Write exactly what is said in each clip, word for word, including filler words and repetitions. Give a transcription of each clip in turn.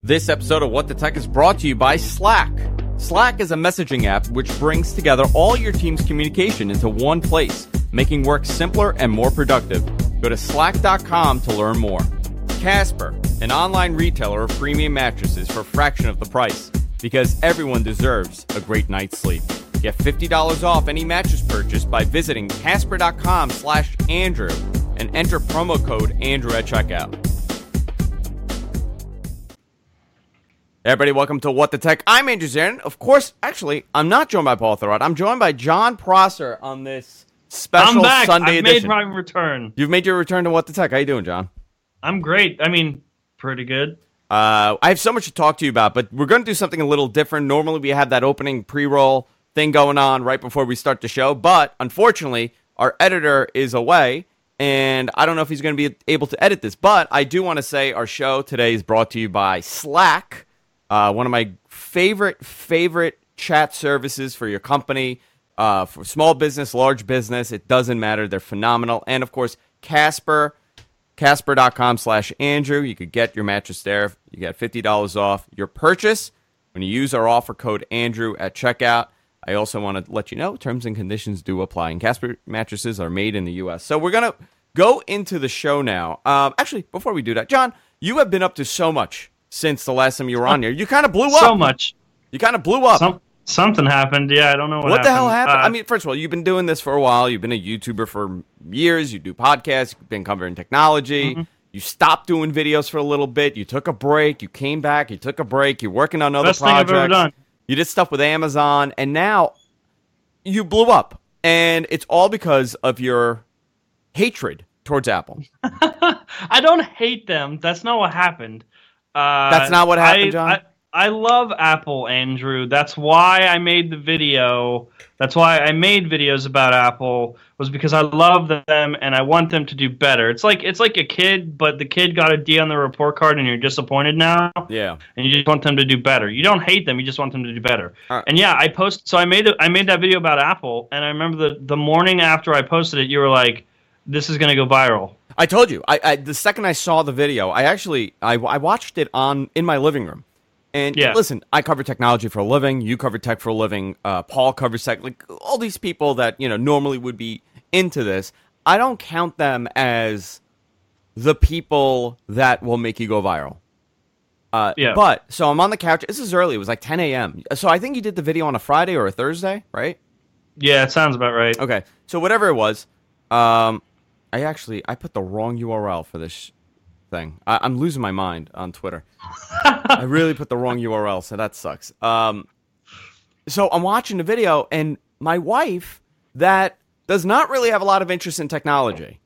This episode of What the Tech is brought to you by Slack. Slack is a messaging app which brings together all your team's communication into one place, making work simpler and more productive. Go to slack dot com to learn more. Casper, an online retailer of premium mattresses for a fraction of the price, because everyone deserves a great night's sleep. Get fifty dollars off any mattress purchase by visiting casper dot com slash Andrew and enter promo code Andrew at checkout. Hey everybody, welcome to What the Tech. I'm Andrew Zarin. Of course, actually, I'm not joined by Paul Thurrott. I'm joined by John Prosser on this special I'm back. Sunday I've edition. made my return. You've made your return to What the Tech. How you doing, John? I'm great. I mean, pretty good. Uh, I have so much to talk to you about, but we're going to do something a little different. Normally, we have that opening pre-roll thing going on right before we start the show, but unfortunately, our editor is away, and I don't know if he's going to be able to edit this, but I do want to say our show today is brought to you by Slack. Uh, one of my favorite, favorite chat services for your company, uh, for small business, large business. It doesn't matter. They're phenomenal. And, of course, Casper, casper dot com slash Andrew. You could get your mattress there. You get fifty dollars off your purchase when you use our offer code Andrew at checkout. I also want to let you know terms and conditions do apply. And Casper mattresses are made in the U S. So we're going to go into the show now. Um, actually, before we do that, John, you have been up to so much since the last time you were on here. You kind of blew up. So much. You kind of blew up. Some, something happened. Yeah, I don't know what, what happened. the hell happened? Uh, I mean, first of all, you've been doing this for a while. You've been a YouTuber for years. You do podcasts. You've been covering technology. Mm-hmm. You stopped doing videos for a little bit. You took a break. You came back. You took a break. You're working on other Best projects. thing I've ever done. You did stuff with Amazon. And now you blew up. And it's all because of your hatred towards Apple. I don't hate them. That's not what happened. Uh, That's not what happened, I, John? I, I love Apple, Andrew. That's why I made the video. That's why I made videos about Apple, was because I love them and I want them to do better. It's like it's like a kid, but the kid got a D on the report card and you're disappointed now. Yeah. And you just want them to do better. You don't hate them, you just want them to do better. Right. And yeah, I post so I made a, I made that video about Apple, and I remember the, the morning after I posted it, you were like, this is going to go viral. I told you. I, I the second I saw the video, I actually I, I watched it on in my living room. And yeah. listen, I cover technology for a living. You cover tech for a living. Uh, Paul covers tech. Like all these people that you know normally would be into this, I don't count them as the people that will make you go viral. Uh, yeah. But so I'm on the couch. This is early. It was like ten a.m. So I think you did the video on a Friday or a Thursday, right? Yeah, it sounds about right. Okay. So whatever it was. Um, I actually, I put the wrong U R L for this thing. I, I'm losing my mind on Twitter. I really put the wrong U R L, so that sucks. Um, so I'm watching the video, and my wife, that does not really have a lot of interest in technology,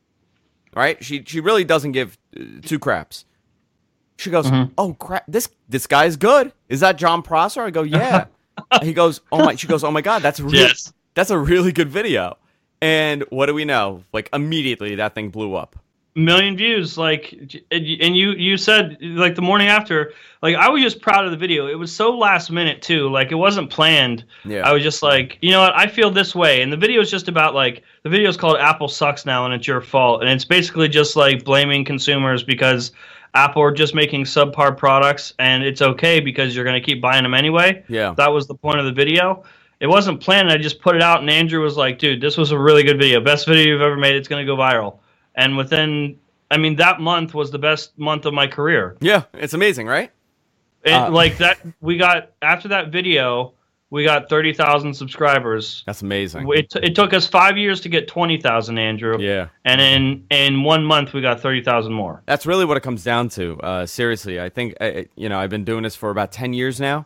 right? She she really doesn't give uh, two craps. She goes, mm-hmm. "Oh crap, this this guy's good. Is that John Prosser?" I go, "Yeah." He goes, "Oh my," she goes, "Oh my God, that's really, yes. that's a really good video." And what do we know? Like, immediately, that thing blew up. Million views, like, and you you said, like, the morning after, like, I was just proud of the video. It was so last minute, too. Like, it wasn't planned. Yeah. I was just like, you know what? I feel this way. And the video is just about, like, the video is called Apple Sucks Now, and it's your fault. And it's basically just, like, blaming consumers because Apple are just making subpar products, and it's okay because you're going to keep buying them anyway. Yeah. That was the point of the video. It wasn't planned. I just put it out, and Andrew was like, dude, this was a really good video. Best video you've ever made. It's going to go viral. And within, I mean, that month was the best month of my career. Yeah, it's amazing, right? And uh, like that, we got, after that video, we got thirty thousand subscribers. That's amazing. It, t- it took us five years to get twenty thousand, Andrew. Yeah. And in, in one month, we got thirty thousand more. That's really what it comes down to. Uh, seriously, I think, I, you know, I've been doing this for about ten years now.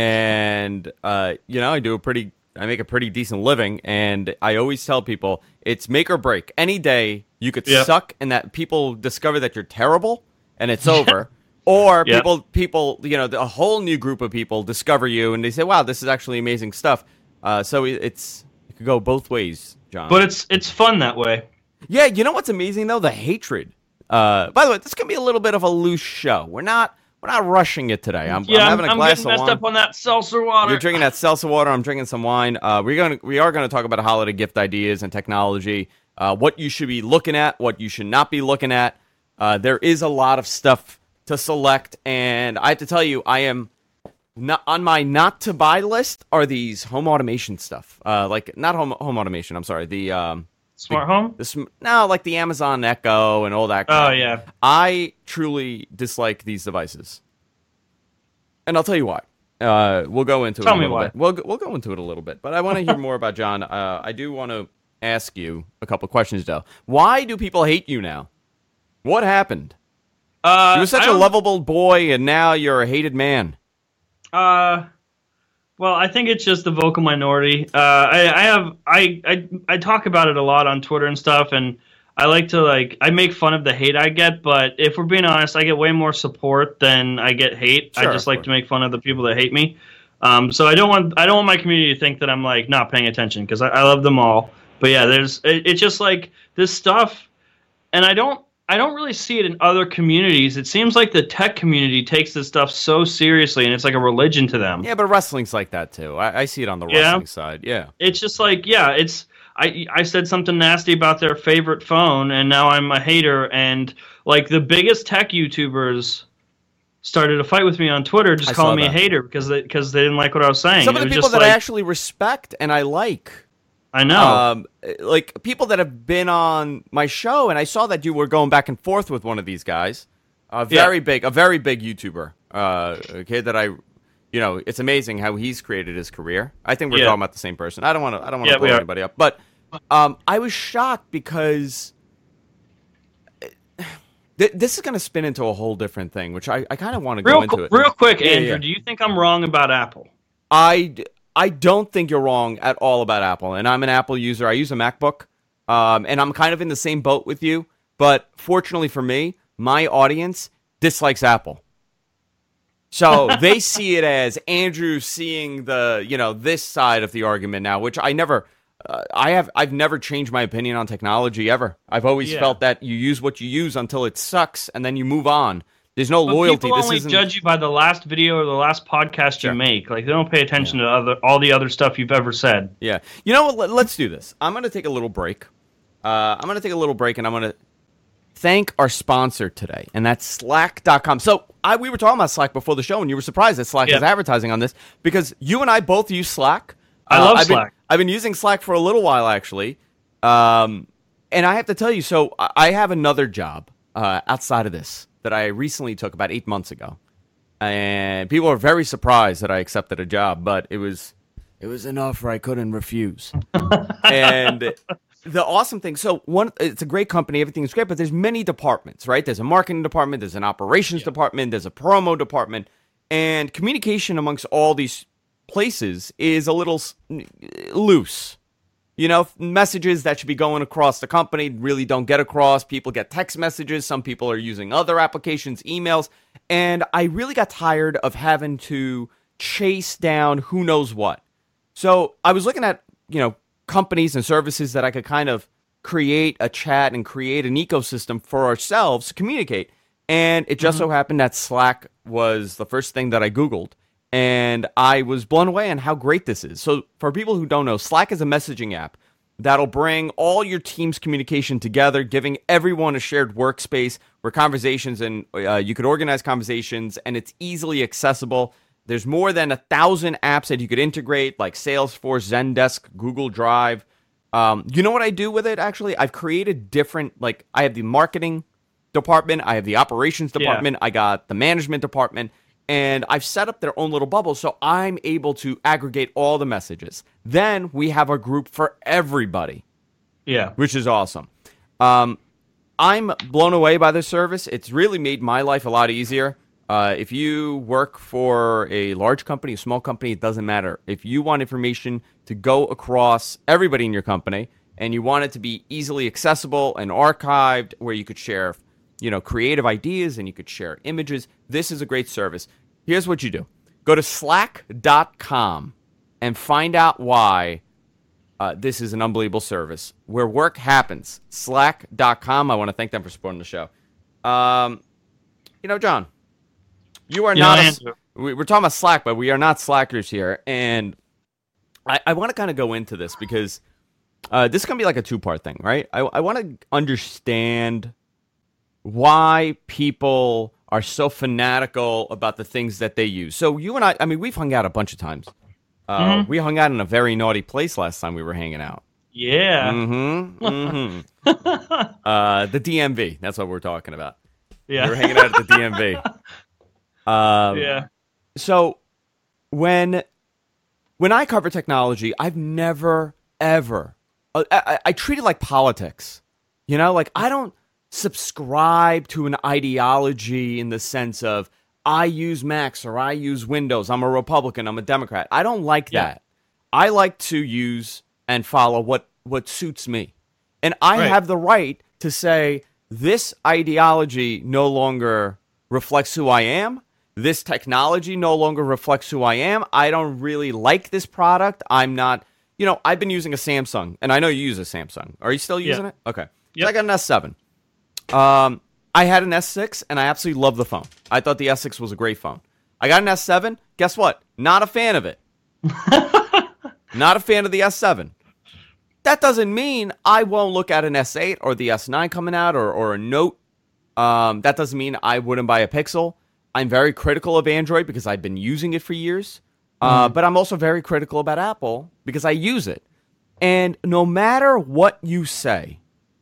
And, uh, you know, I do a pretty, I make a pretty decent living. And I always tell people it's make or break. Any day you could yep. suck and that people discover that you're terrible and it's over. Or yep. people, people, you know, a whole new group of people discover you and they say, wow, this is actually amazing stuff. Uh, so it's, it could go both ways, John. But it's, it's fun that way. Yeah. You know what's amazing though? The hatred. Uh, by the way, this can be a little bit of a loose show. We're not, We're not rushing it today. I'm, yeah, I'm having a I'm glass getting of messed wine. up on that seltzer water. You're drinking that seltzer water. I'm drinking some wine. Uh, we're going we are going to talk about holiday gift ideas and technology. Uh, what you should be looking at, what you should not be looking at. Uh, there is a lot of stuff to select, and I have to tell you, I am not on my not to buy list are these home automation stuff. Uh, like not home home automation. I'm sorry. The um, Smart the, home? The sm- no, like the Amazon Echo and all that. Crap. Oh yeah. I truly dislike these devices, and I'll tell you why. Uh, we'll go into Tell it a me little why. bit. We'll we'll go into it a little bit, but I want to hear more about John. Uh, I do want to ask you a couple questions though. Why do people hate you now? What happened? Uh, You were such I a don't- lovable boy, and now you're a hated man. Uh, well, I think it's just the vocal minority. Uh, I, I have I, I I talk about it a lot on Twitter and stuff, and I like to like I make fun of the hate I get. But if we're being honest, I get way more support than I get hate. Sure, I just of like course. to make fun of the people that hate me. Um, so I don't want I don't want my community to think that I'm like not paying attention because I, I love them all. But yeah, there's it, it's just like this stuff, and I don't. I don't really see it in other communities. It seems like the tech community takes this stuff so seriously, and it's like a religion to them. Yeah, but wrestling's like that too. I, I see it on the Yeah. wrestling side. Yeah. It's just like, yeah, it's I I said something nasty about their favorite phone, and now I'm a hater. And like the biggest tech YouTubers started a fight with me on Twitter, just I calling saw me a that. hater because they, because they didn't like what I was saying. Some of It the was people just that like, I actually respect and I like. I know. Um, like people that have been on my show, and I saw that you were going back and forth with one of these guys. A very Yeah. big, a very big YouTuber. Uh, a kid that I, you know, it's amazing how he's created his career. I think we're Yeah. talking about the same person. I don't want to, I don't want to Yeah, we blow are. anybody up, but um, I was shocked because th- this is going to spin into a whole different thing, which I, I kind of want to go real, into qu- it. real quick, Yeah, Andrew, yeah. do you think I'm wrong about Apple? I, I don't think you're wrong at all about Apple, and I'm an Apple user. I use a MacBook, um, and I'm kind of in the same boat with you. But fortunately for me, my audience dislikes Apple, so they see it as Andrew seeing the you know this side of the argument now, which I never. Uh, I have I've never changed my opinion on technology ever. I've always Yeah. felt that you use what you use until it sucks, and then you move on. There's no But loyalty. people This only isn't. judge you by the last video or the last podcast Sure. you make. Like they don't pay attention to other all the other stuff you've ever said. Yeah. You know what? Let- Let's do this. I'm going to take a little break. Uh, I'm going to take a little break, and I'm going to thank our sponsor today, and that's Slack dot com. So I, we were talking about Slack before the show, and you were surprised that Slack Yeah. is advertising on this because you and I both use Slack. I love I've been- Slack. I've been using Slack for a little while, actually. Um, and I have to tell you, so I I have another job uh, outside of this that I recently took about eight months ago. And people are very surprised that I accepted a job, but it was it was enough where I couldn't refuse. And the awesome thing, so one, it's a great company, everything's great, but there's many departments, right? There's a marketing department, there's an operations department, there's a promo department, and communication amongst all these places is a little s- loose. You know, messages that should be going across the company really don't get across. People get text messages. Some people are using other applications, emails. And I really got tired of having to chase down who knows what. So I was looking at, you know, companies and services that I could kind of create a chat and create an ecosystem for ourselves to communicate. And it just so happened that Slack was the first thing that I Googled. And I was blown away on how great this is. So for people who don't know, Slack is a messaging app that'll bring all your team's communication together, giving everyone a shared workspace where conversations and uh, you could organize conversations, and it's easily accessible. There's more than a thousand apps that you could integrate, like Salesforce, Zendesk, Google Drive. Um, you know what I do with it, actually? I've created different, like, I have the marketing department, I have the operations Yeah. department, I got the management department, and I've set up their own little bubble, so I'm able to aggregate all the messages. Then we have a group for everybody, Yeah. which is awesome. Um, I'm blown away by this service. It's really made my life a lot easier. Uh, if you work for a large company, a small company, it doesn't matter. If you want information to go across everybody in your company and you want it to be easily accessible and archived where you could share, you know, creative ideas and you could share images, this is a great service. Here's what you do. Go to slack dot com and find out why uh, this is an unbelievable service where work happens. slack dot com. I want to thank them for supporting the show. Um, you know, John, you are You know, not. Andrew. A, we- we're talking about Slack, but we are not slackers here. And I, I want to kind of go into this because uh, this is going to be like a two part thing, right? I, I want to understand why people are so fanatical about the things that they use. So you and I, I mean, we've hung out a bunch of times. Uh, mm-hmm. We hung out in a very naughty place last time we were hanging out. Yeah. Mm-hmm. Mm-hmm. uh, the D M V. That's what we're talking about. Yeah. We were hanging out at the D M V. Um, yeah. So when when I cover technology, I've never, ever, uh, I, I treat it like politics. You know, like I don't subscribe to an ideology in the sense of I use Macs or I use Windows. I'm a Republican. I'm a Democrat. I don't like yeah. that. I like to use and follow what, what suits me. And I right. have the right to say this ideology no longer reflects who I am. This technology no longer reflects who I am. I don't really like this product. I'm not, you know, I've been using a Samsung, and I know you use a Samsung. Are you still using yeah. it? Okay. Yep. So I got an S seven. Um, I had an S six, and I absolutely love the phone. I thought the S six was a great phone. I got an S seven. Guess what? Not a fan of it. Not a fan of the S seven. That doesn't mean I won't look at an S eight or the S nine coming out or, or a Note. Um, that doesn't mean I wouldn't buy a Pixel. I'm very critical of Android because I've been using it for years. Uh, mm. But I'm also very critical about Apple because I use it. And no matter what you say,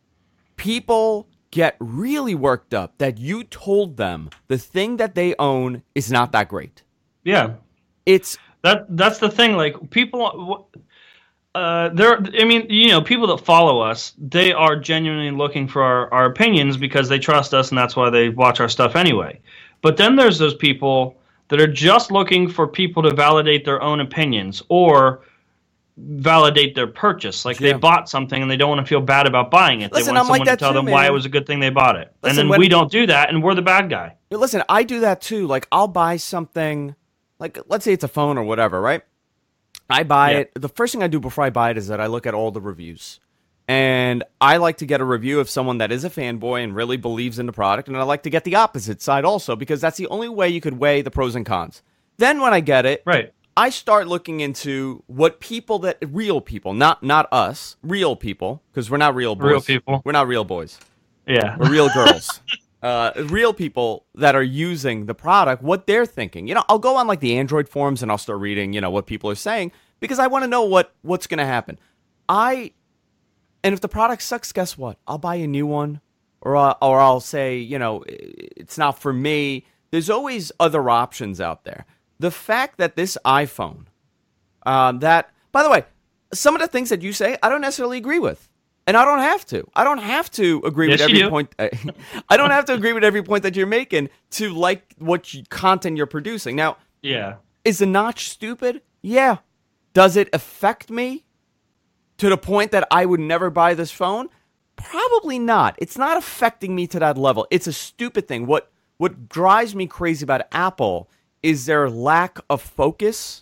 people get really worked up that you told them the thing that they own is not that great. Yeah. It's that that's the thing. Like people, uh, there. I mean, you know, people that follow us, they are genuinely looking for our, our opinions because they trust us, and that's why they watch our stuff anyway. But then there's those people that are just looking for people to validate their own opinions or validate their purchase. Like yeah. they bought something and they don't want to feel bad about buying it. Listen, they want I'm someone like that to tell too, them man. why it was a good thing they bought it. Listen, and then when, we don't do that, and we're the bad guy. Listen, I do that too. Like I'll buy something, like let's say it's a phone or whatever, right? I buy yeah. it. The first thing I do before I buy it is that I look at all the reviews. And I like to get a review of someone that is a fanboy and really believes in the product. And I like to get the opposite side also, because that's the only way you could weigh the pros and cons. Then when I get it, right. I start looking into what people that, real people, not not us, real people, because we're not real boys. Real people. We're not real boys. Yeah. We're real girls. uh, real people that are using the product, what they're thinking. You know, I'll go on like the Android forums and I'll start reading, you know, what people are saying, because I want to know what what's going to happen. I... And if the product sucks, guess what? I'll buy a new one, or uh, or I'll say, you know, it's not for me. There's always other options out there. The fact that this iPhone, um, that, by the way, some of the things that you say, I don't necessarily agree with, and I don't have to. I don't have to agree yes, with every you. point. I don't have to agree with every point that you're making to like what you, content you're producing. Now, yeah, is the notch stupid? Yeah. Does it affect me to the point that I would never buy this phone? Probably not. It's not affecting me to that level. It's a stupid thing. What what drives me crazy about Apple is their lack of focus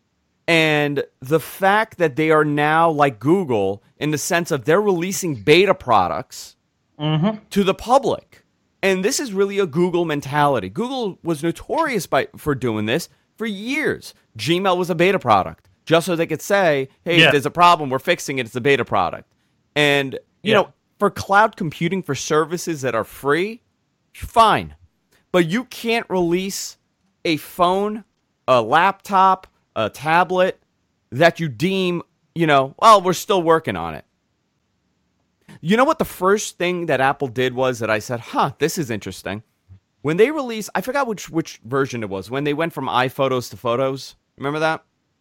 and the fact that they are now like Google in the sense of they're releasing beta products mm-hmm. to the public. And this is really a Google mentality. Google was notorious by, for doing this for years. Gmail was a beta product, just so they could say, hey, yeah. if there's a problem, we're fixing it. It's a beta product. And, you yeah. know, for cloud computing for services that are free, fine. But you can't release a phone, a laptop, a tablet that you deem, you know, well, we're still working on it. You know what the first thing that Apple did was that I said, huh, this is interesting. When they released, I forgot which which version it was, when they went from iPhotos to Photos. Remember that?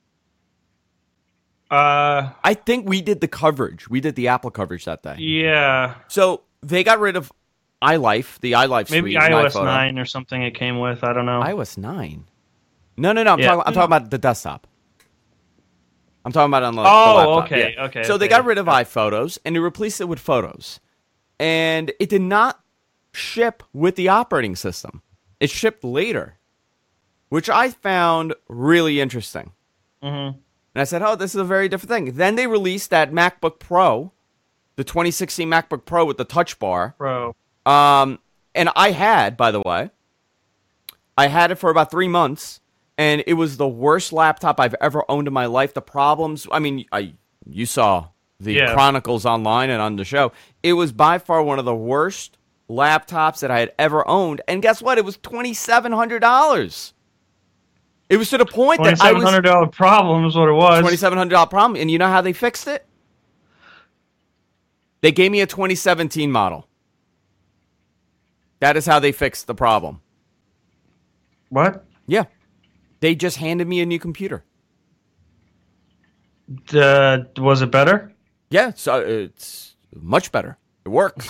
Uh, I think we did the coverage. We did the Apple coverage that day. Yeah. So they got rid of iLife, the iLife suite. Maybe iOS nine or something it came with. I don't know. iOS nine? No, no, no. I'm, yeah. talking, I'm talking about the desktop. I'm talking about on the, oh, the laptop. okay, yeah. okay. So okay. they got rid of iPhotos, and they replaced it with Photos. And it did not ship with the operating system. It shipped later, which I found really interesting. Mm-hmm. And I said, oh, this is a very different thing. Then they released that MacBook Pro, the twenty sixteen MacBook Pro with the Touch Bar. Pro. Um, and I had, by the way, I had it for about three months, and it was the worst laptop I've ever owned in my life. The problems, I mean, I you saw the yeah. chronicles online and on the show. It was by far one of the worst laptops that I had ever owned. And guess what? It was twenty-seven hundred dollars. It was to the point that I was... twenty-seven hundred dollars problem is what it was. twenty-seven hundred dollars problem. And you know how they fixed it? They gave me a twenty seventeen model. That is how they fixed the problem. What? Yeah. They just handed me a new computer. Uh, was it better? Yeah, so it's much better. It works.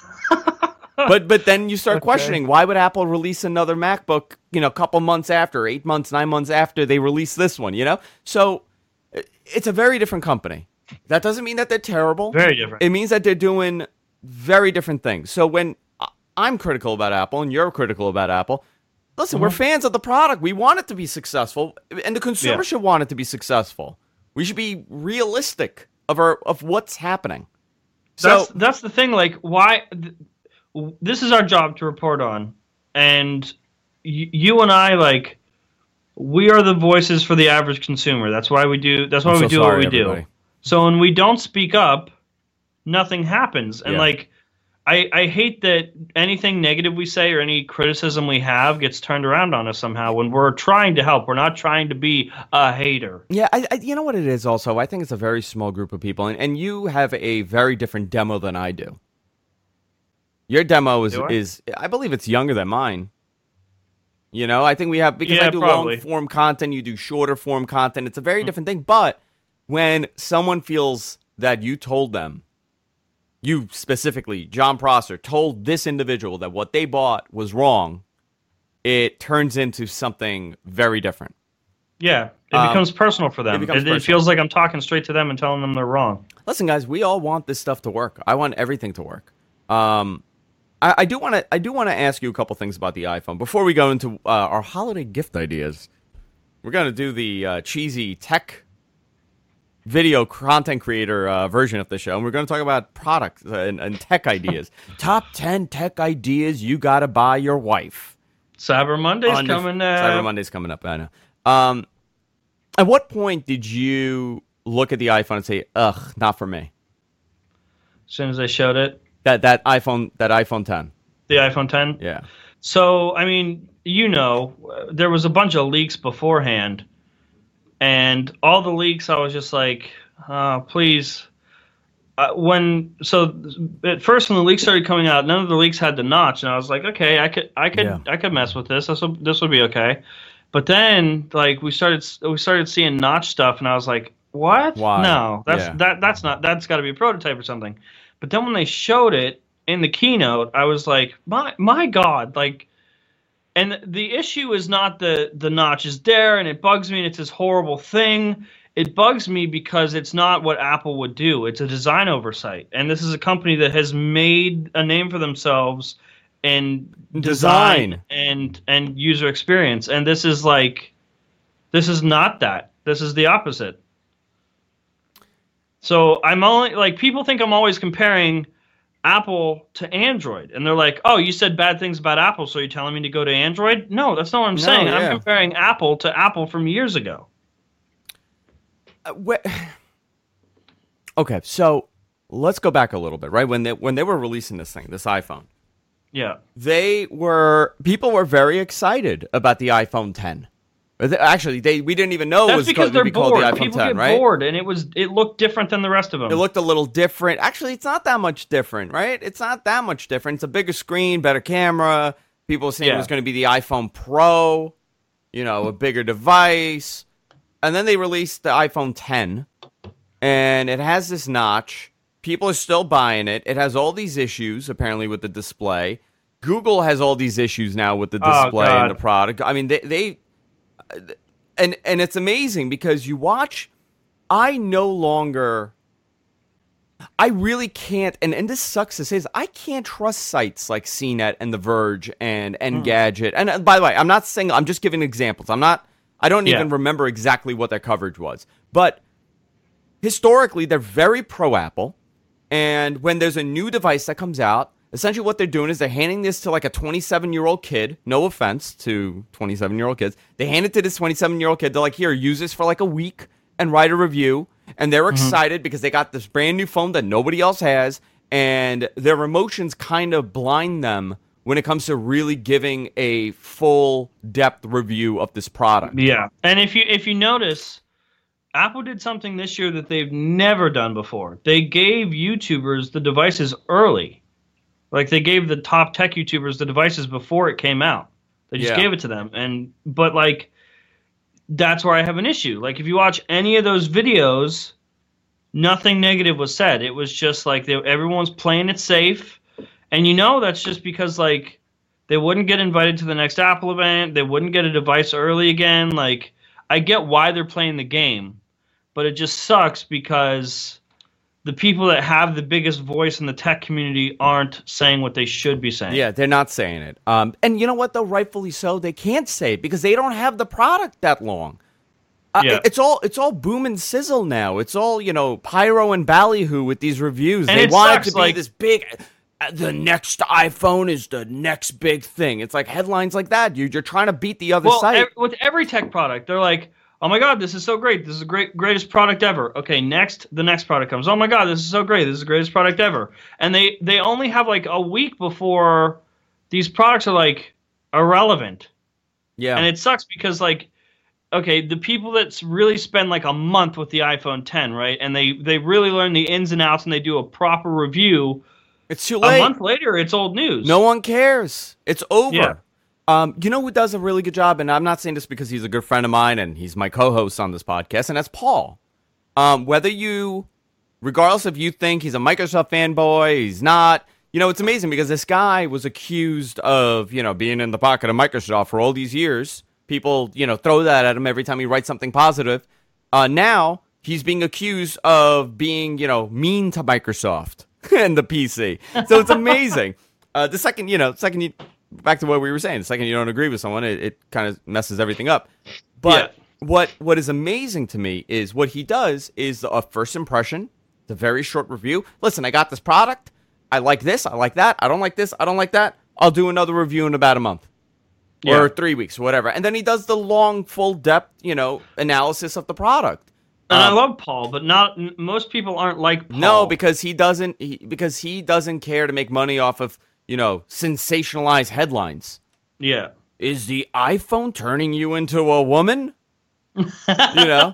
but but then you start Okay. questioning, why would Apple release another MacBook, you know, a couple months after, eight months, nine months after they release this one, you know? So it's a very different company. That doesn't mean that they're terrible. Very different. It means that they're doing very different things. So when I'm critical about Apple and you're critical about Apple, listen, Mm-hmm. we're fans of the product. We want it to be successful, and the consumer Yeah. should want it to be successful. We should be realistic of our of what's happening. So That's that's the thing. Like, why? Th- this is our job to report on, and y- you and I, like, we are the voices for the average consumer. That's why we do. That's why I'm we so do sorry, what we everybody. do. So when we don't speak up, nothing happens. And Yeah. like, I I hate that anything negative we say or any criticism we have gets turned around on us somehow when we're trying to help. We're not trying to be a hater. yeah, I, I, you know what it is also? I think it's a very small group of people, and, and you have a very different demo than I do. Your demo is, Do I? is, I believe it's younger than mine. You know, I think we have, because Yeah, I do probably. long form content, you do shorter form content. It's a very Mm. different thing. But when someone feels that you told them, you specifically, John Prosser, told this individual that what they bought was wrong, it turns into something very different. Yeah, it Um, becomes personal for them. it becomes It, it personal. feels like I'm talking straight to them and telling them they're wrong. Listen, guys, we all want this stuff to work. I want everything to work. Um, I, I do want to. I do want to ask you a couple things about the iPhone before we go into uh, our holiday gift ideas. We're going to do the uh, cheesy tech video content creator uh, version of the show, and we're going to talk about products and, and tech ideas. Top ten tech ideas you got to buy your wife. Cyber Monday's On the- coming up. Cyber Monday's coming up. I know. Um, at what point did you look at the iPhone and say, "Ugh, not for me"? As soon as I showed it, That that iPhone that iPhone ten. the iPhone ten. Yeah. So, I mean, you know, uh, there was a bunch of leaks beforehand, and all the leaks, I was just like, uh, please. Uh, when so at first when the leaks started coming out, none of the leaks had the notch, and I was like, okay, I could, I could, Yeah. I could mess with this. This will, this would be okay. But then, like, we started, we started seeing notch stuff, and I was like, what? Why? No, that's Yeah. that, that's not, that's got to be a prototype or something. But then when they showed it in the keynote, I was like, my, my God, like. And the issue is not the the notch is there and it bugs me and it's this horrible thing. It bugs me because it's not what Apple would do. It's a design oversight. And this is a company that has made a name for themselves in design, Design. and and user experience. And this is like this is not that. This is the opposite. So I'm only like people think I'm always comparing Apple to Android, and they're like, "Oh, you said bad things about Apple, so you're telling me to go to Android?" No, that's not what I'm No, saying. yeah. I'm comparing Apple to Apple from years ago. Uh, wh- okay, so let's go back a little bit, right? When they when they were releasing this thing, this iPhone, Yeah, they were people were very excited about the iPhone ten. Or they- Actually, they we didn't even know it that's was because going to they're be called bored. the iPhone People ten, get right? bored, and it was it looked different than the rest of them. It looked a little different. Actually, it's not that much different, right? It's not that much different. It's a bigger screen, better camera. People were saying it Yeah. was going to be the iPhone Pro, you know, a bigger device. And then they released the iPhone ten, and it has this notch. People are still buying it. It has all these issues, apparently, with the display. Google has all these issues now with the Oh, display God. and the product. I mean, they... they and and it's amazing because you watch... I no longer... I really can't, and, and this sucks to say this, I can't trust sites like C net and The Verge and Engadget. And uh, by the way, I'm not saying, I'm just giving examples. I'm not, I don't Yeah. even remember exactly what their coverage was. But historically, they're very pro-Apple. And when there's a new device that comes out, essentially what they're doing is they're handing this to like a twenty-seven-year-old kid. No offense to twenty-seven-year-old kids. They hand it to this twenty-seven-year-old kid. They're like, here, use this for like a week and write a review. And they're excited because they got this brand new phone that nobody else has. and their emotions kind of blind them when it comes to really giving a full depth review of this product. Yeah. And if you if you notice, Apple did something this year that they've never done before. They gave YouTubers the devices early. Like they gave the top tech YouTubers the devices before it came out. They just Yeah. gave it to them. And but like that's where I have an issue. Like if you watch any of those videos, nothing negative was said. It was just like they, everyone's playing it safe. And you know that's just because like they wouldn't get invited to the next Apple event. They wouldn't get a device early again. Like I get why they're playing the game, but it just sucks because the people that have the biggest voice in the tech community aren't saying what they should be saying. Yeah, they're not saying it. Um, and you know what, though? Rightfully so. They can't say it because they don't have the product that long. Uh, Yeah. It's all it's all boom and sizzle now. It's all, you know, pyro and ballyhoo with these reviews. And they it want sucks, it to be like- this big... uh, The next iPhone is the next big thing. It's like headlines like that. You're, you're trying to beat the other Well, site. ev- with every tech product, they're like, "Oh my God, this is so great! This is the great, greatest product ever." Okay, next, the next product comes. "Oh my God, this is so great! This is the greatest product ever." And they they only have like a week before these products are like irrelevant, yeah. and it sucks because like, okay, the people that really spend like a month with the iPhone ten, right, and they they really learn the ins and outs and they do a proper review. It's too late. A month later, it's old news. No one cares. It's over. Yeah. Um, you know who does a really good job, and I'm not saying this because he's a good friend of mine and he's my co-host on this podcast, and that's Paul. Um, whether you, regardless if you think he's a Microsoft fanboy, he's not, you know, it's amazing because this guy was accused of, you know, being in the pocket of Microsoft for all these years. People, you know, throw that at him every time he writes something positive. Uh, now he's being accused of being, you know, mean to Microsoft and the P C. So it's amazing. Uh, the second, you know, second you, back to what we were saying, the second you don't agree with someone, it, it kind of messes everything up. But Yeah. what what is amazing to me is what he does is a first impression, the very short review. Listen, I got this product. I like this. I like that. I don't like this. I don't like that. I'll do another review in about a month. Yeah. Or three weeks, whatever. And then he does the long, full depth, you know, analysis of the product. And I Um, love Paul, but not n- most people aren't like Paul. No, because he doesn't. He, because he doesn't care to make money off of, you know, sensationalized headlines. yeah. Is the iPhone turning you into a woman? You know,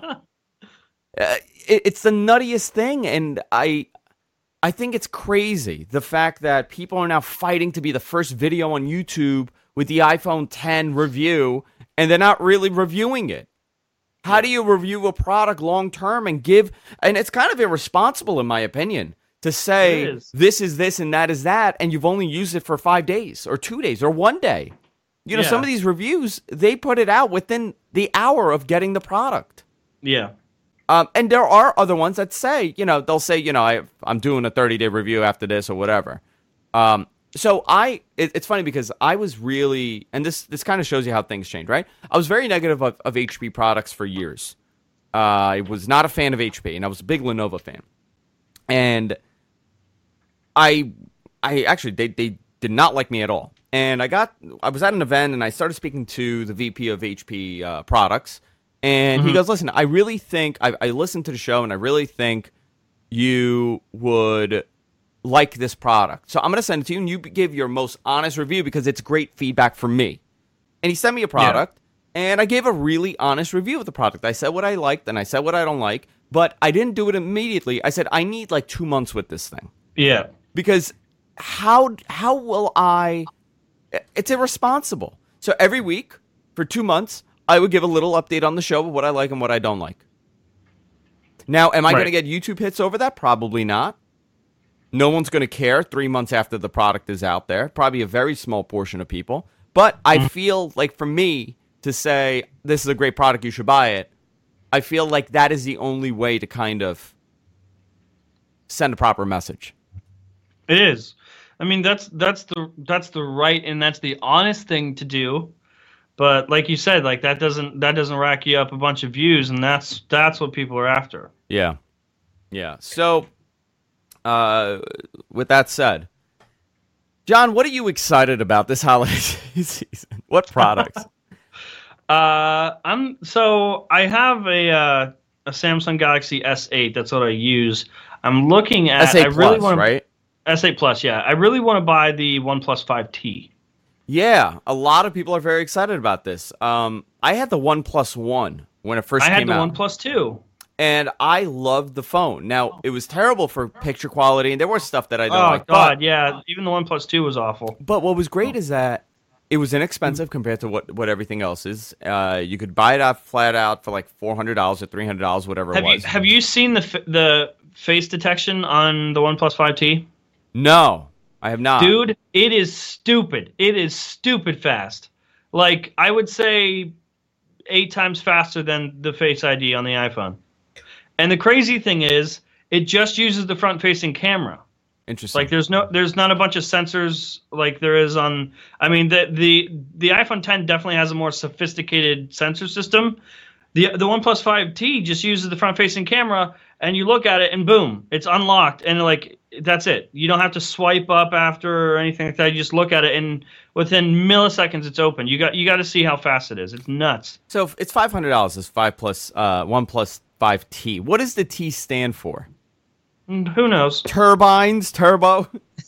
uh, it, it's the nuttiest thing, and I, I think it's crazy the fact that people are now fighting to be the first video on YouTube with the iPhone ten review, and they're not really reviewing it. How do you review a product long term and give? And it's kind of irresponsible, in my opinion, to say It is. this is this and that is that, and you've only used it for five days or two days or one day. You know, Yeah. some of these reviews, they put it out within the hour of getting the product. Yeah. Um, and there are other ones that say, you know, they'll say, you know, I, I'm doing a thirty-day review after this or whatever. Um, so I, it, it's funny because I was really, and this this kind of shows you how things change, right? I was very negative of, of H P products for years. Uh, I was not a fan of H P, and I was a big Lenovo fan. And I, I actually, they, they did not like me at all. And I got, I was at an event, and I started speaking to the V P of H P uh, products. And he goes, listen, I really think, I, I listened to the show, and I really think you would like this product. So I'm going to send it to you, and you give your most honest review because it's great feedback from me. And he sent me a product, and I gave a really honest review of the product. I said what I liked, and I said what I don't like, but I didn't do it immediately. I said, I need like two months with this thing. Yeah. Because how how will I... It's irresponsible. So every week, for two months... I would give a little update on the show of what I like and what I don't like. Now, am I Right. going to get YouTube hits over that? Probably not. No one's going to care three months after the product is out there. Probably a very small portion of people. But I feel like for me to say, this is a great product, you should buy it, I feel like that is the only way to kind of send a proper message. It is. I mean, that's that's the that's the right and that's the honest thing to do. But like you said, like that doesn't that doesn't rack you up a bunch of views, and that's that's what people are after. Yeah. Yeah. So, uh, with that said, John, what are you excited about this holiday season? What products? Uh, I'm so I have a uh, a Samsung Galaxy S eight. That's what I use. I'm looking at S eight I really Plus, want right? S eight Plus, yeah. I really want to buy the OnePlus five T. Yeah, a lot of people are very excited about this. Um, I had the OnePlus One when it first I had came the out. OnePlus Two. And I loved the phone. Now, it was terrible for picture quality, and there was stuff that I didn't Oh, like. God, but, yeah. Even the OnePlus Two was awful. but what was great is that it was inexpensive compared to what, what everything else is. Uh, you could buy it out flat out for like four hundred dollars or three hundred dollars, whatever Have it was. you have you seen the f- the face detection on the OnePlus five T? No, I have not. Dude, it is stupid. It is stupid fast. Like, I would say eight times faster than the Face I D on the iPhone. And the crazy thing is, it just uses the front-facing camera. Interesting. Like, there's no, there's not a bunch of sensors like there is on. I mean, the the the iPhone ten definitely has a more sophisticated sensor system. The the OnePlus five T just uses the front-facing camera, and you look at it, and boom, it's unlocked, and like that's it. You don't have to swipe up after or anything like that. You just look at it, and within milliseconds, it's open. You got you got to see how fast it is. It's nuts. So if it's five hundred dollars. It's five plus uh, OnePlus five T. What does the T stand for? Who knows? Turbines, turbo.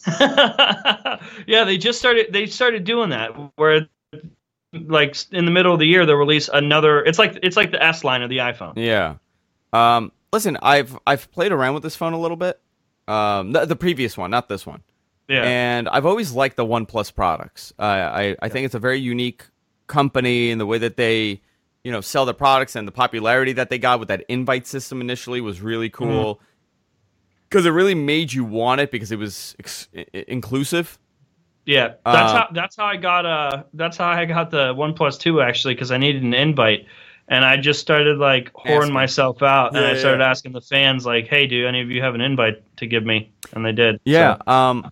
Yeah, they just started. They started doing that where, like in the middle of the year, they'll release another. It's like it's like the S line of the iPhone. Yeah. Um, listen, I've I've played around with this phone a little bit. Um, the, the previous one, not this one. Yeah. And I've always liked the OnePlus products. Uh, I I think it's a very unique company in the way that they, you know, sell their products, and the popularity that they got with that invite system initially was really cool. Mm-hmm. Because it really made you want it because it was ex- inclusive. Yeah, that's uh, how that's how I got uh that's how I got the OnePlus Two actually, because I needed an invite, and I just started like whoring asking. myself out, and yeah, I started yeah. asking the fans like, "Hey, do any of you have an invite to give me?" And they did. Yeah, So. um,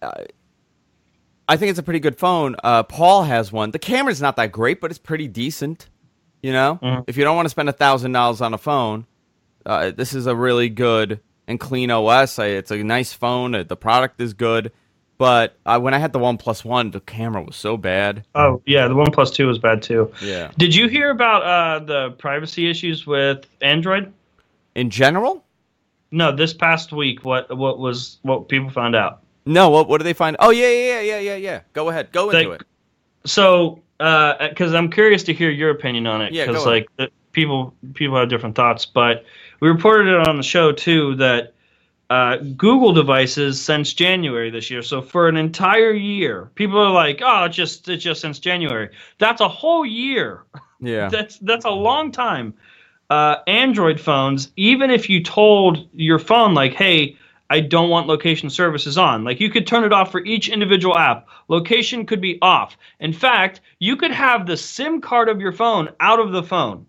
I think it's a pretty good phone. Uh, Paul has one. The camera's not that great, but it's pretty decent. You know, Mm-hmm. if you don't want to spend a thousand dollars on a phone, uh, this is a really good and clean O S. I, it's a nice phone. Uh, The product is good. But uh, when I had the OnePlus One, the camera was so bad. Oh yeah, the OnePlus Two was bad too. Yeah. Did you hear about uh, the privacy issues with Android? In general? No, this past week, what what was what people found out? No. What What did they find? Oh yeah, yeah, yeah, yeah, yeah. Go ahead. Go into They- it. So, because I'm curious to hear your opinion on it, Yeah, go because ahead. like the, people people have different thoughts. But we reported it on the show too that uh, Google devices since January this year. So for an entire year, people are like, "Oh, it's just it's just since January." That's a whole year. Yeah. That's that's a long time. Uh, Android phones, even if you told your phone like, "Hey, I don't want location services on," like you could turn it off for each individual app. Location could be off. In fact, you could have the SIM card of your phone out of the phone,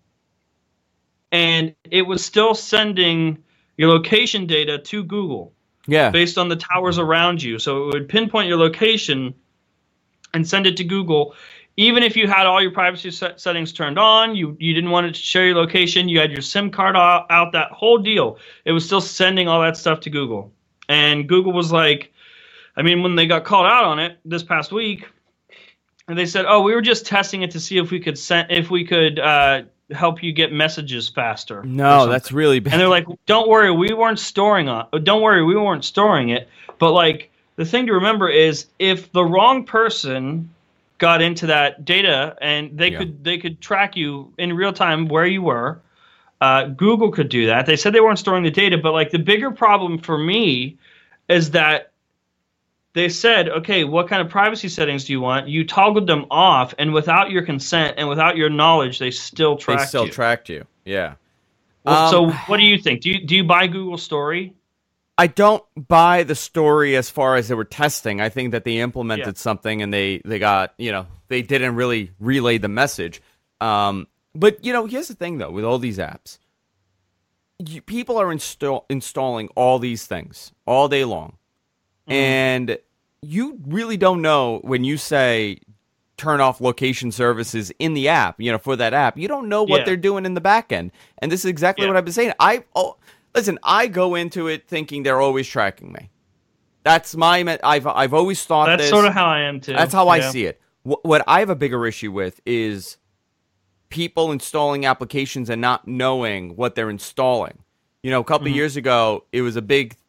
and it was still sending your location data to Google Yeah. based on the towers around you. So it would pinpoint your location and send it to Google. Even if you had all your privacy set settings turned on, you, you didn't want it to share your location, you had your SIM card out, out, that whole deal, it was still sending all that stuff to Google. And Google was like, I mean, when they got called out on it this past week, and they said, "Oh, we were just testing it to see if we could send, if we could uh, help you get messages faster." No, that's really bad. And they're like, "Don't worry, we weren't storing on. Don't worry, we weren't storing it." But like the thing to remember is, if the wrong person got into that data and they Yeah. could they could track you in real time where you were, uh, Google could do that. They said they weren't storing the data, but like the bigger problem for me is that they said, "Okay, what kind of privacy settings do you want?" You toggled them off, and without your consent and without your knowledge, they still they tracked still you. tracked you. Yeah. Well, so Um, what do you think? Do you do you buy Google Story? I don't buy the story as far as they were testing. I think that they implemented Yeah. something and they, they got, you know, they didn't really relay the message. Um, but, you know, here's the thing, though, with all these apps. You, people are install, installing all these things all day long. Mm-hmm. And you really don't know when you say turn off location services in the app, you know, for that app. You don't know what Yeah. they're doing in the back end. And this is exactly Yeah. what I've been saying. I oh, listen, I go into it thinking they're always tracking me. That's my me- I've I've always thought That's this. sort of how I am too. That's how I Yeah. see it. What, what I have a bigger issue with is people installing applications and not knowing what they're installing. You know, a couple Mhm. of years ago, it was a big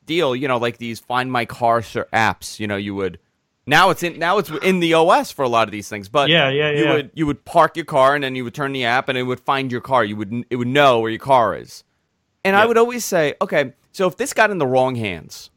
deal. You know, like these Find My Car ser- apps. You know, you would now it's in now it's in the O S for a lot of these things. But yeah, yeah, you yeah. would you would park your car and then you would turn the app and it would find your car. You would it would know where your car is. And Yep. I would always say, okay, so if this got in the wrong hands,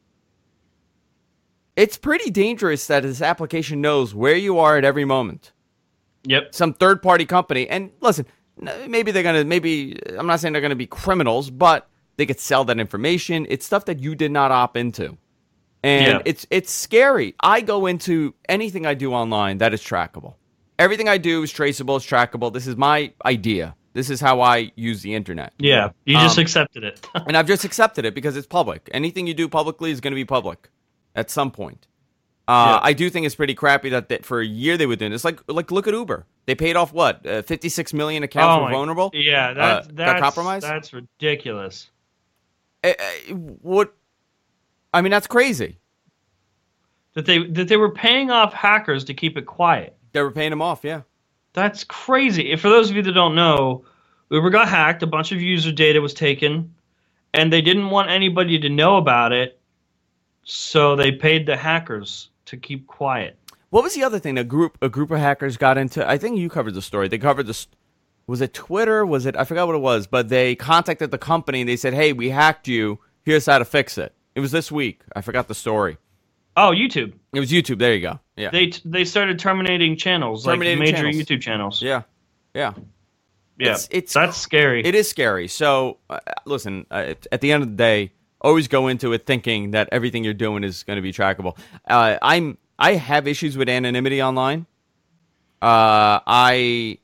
it's pretty dangerous that this application knows where you are at every moment. Yep. Some third-party company, and listen, maybe they're gonna, maybe I'm not saying they're gonna be criminals, but they could sell that information. It's stuff that you did not opt into, and Yeah. it's it's scary. I go into anything I do online that is trackable. Everything I do is traceable, it's trackable. This is my idea. This is how I use the internet. Yeah. You just Um, accepted it. And I've just accepted it because it's public. Anything you do publicly is going to be public at some point. Uh, Yeah. I do think it's pretty crappy that, that for a year they were doing this. Like, like look at Uber. They paid off what? Uh, fifty-six million accounts were my- vulnerable? Yeah, that, Uh, got that's compromised? That's ridiculous. Uh, uh, what? I mean, that's crazy. That they that they were paying off hackers to keep it quiet. They were paying them off, yeah. That's crazy. And for those of you that don't know, Uber got hacked. A bunch of user data was taken, and they didn't want anybody to know about it, so they paid the hackers to keep quiet. What was the other thing? A group, a group of hackers got into. I think you covered the story. They covered this. Was it Twitter? Was it? I forgot what it was. But they contacted the company and they said, "Hey, we hacked you. Here's how to fix it." It was this week. I forgot the story. Oh, YouTube. It was YouTube. There you go. Yeah. They they started terminating channels, Terminating like major channels. YouTube channels. yeah. Yeah. yeah. It's- it's- That's scary. It is scary. So, uh, listen, uh, at the end of the day, always go into it thinking that everything you're doing is going to be trackable. Uh, I'm I have issues with anonymity online. Uh, I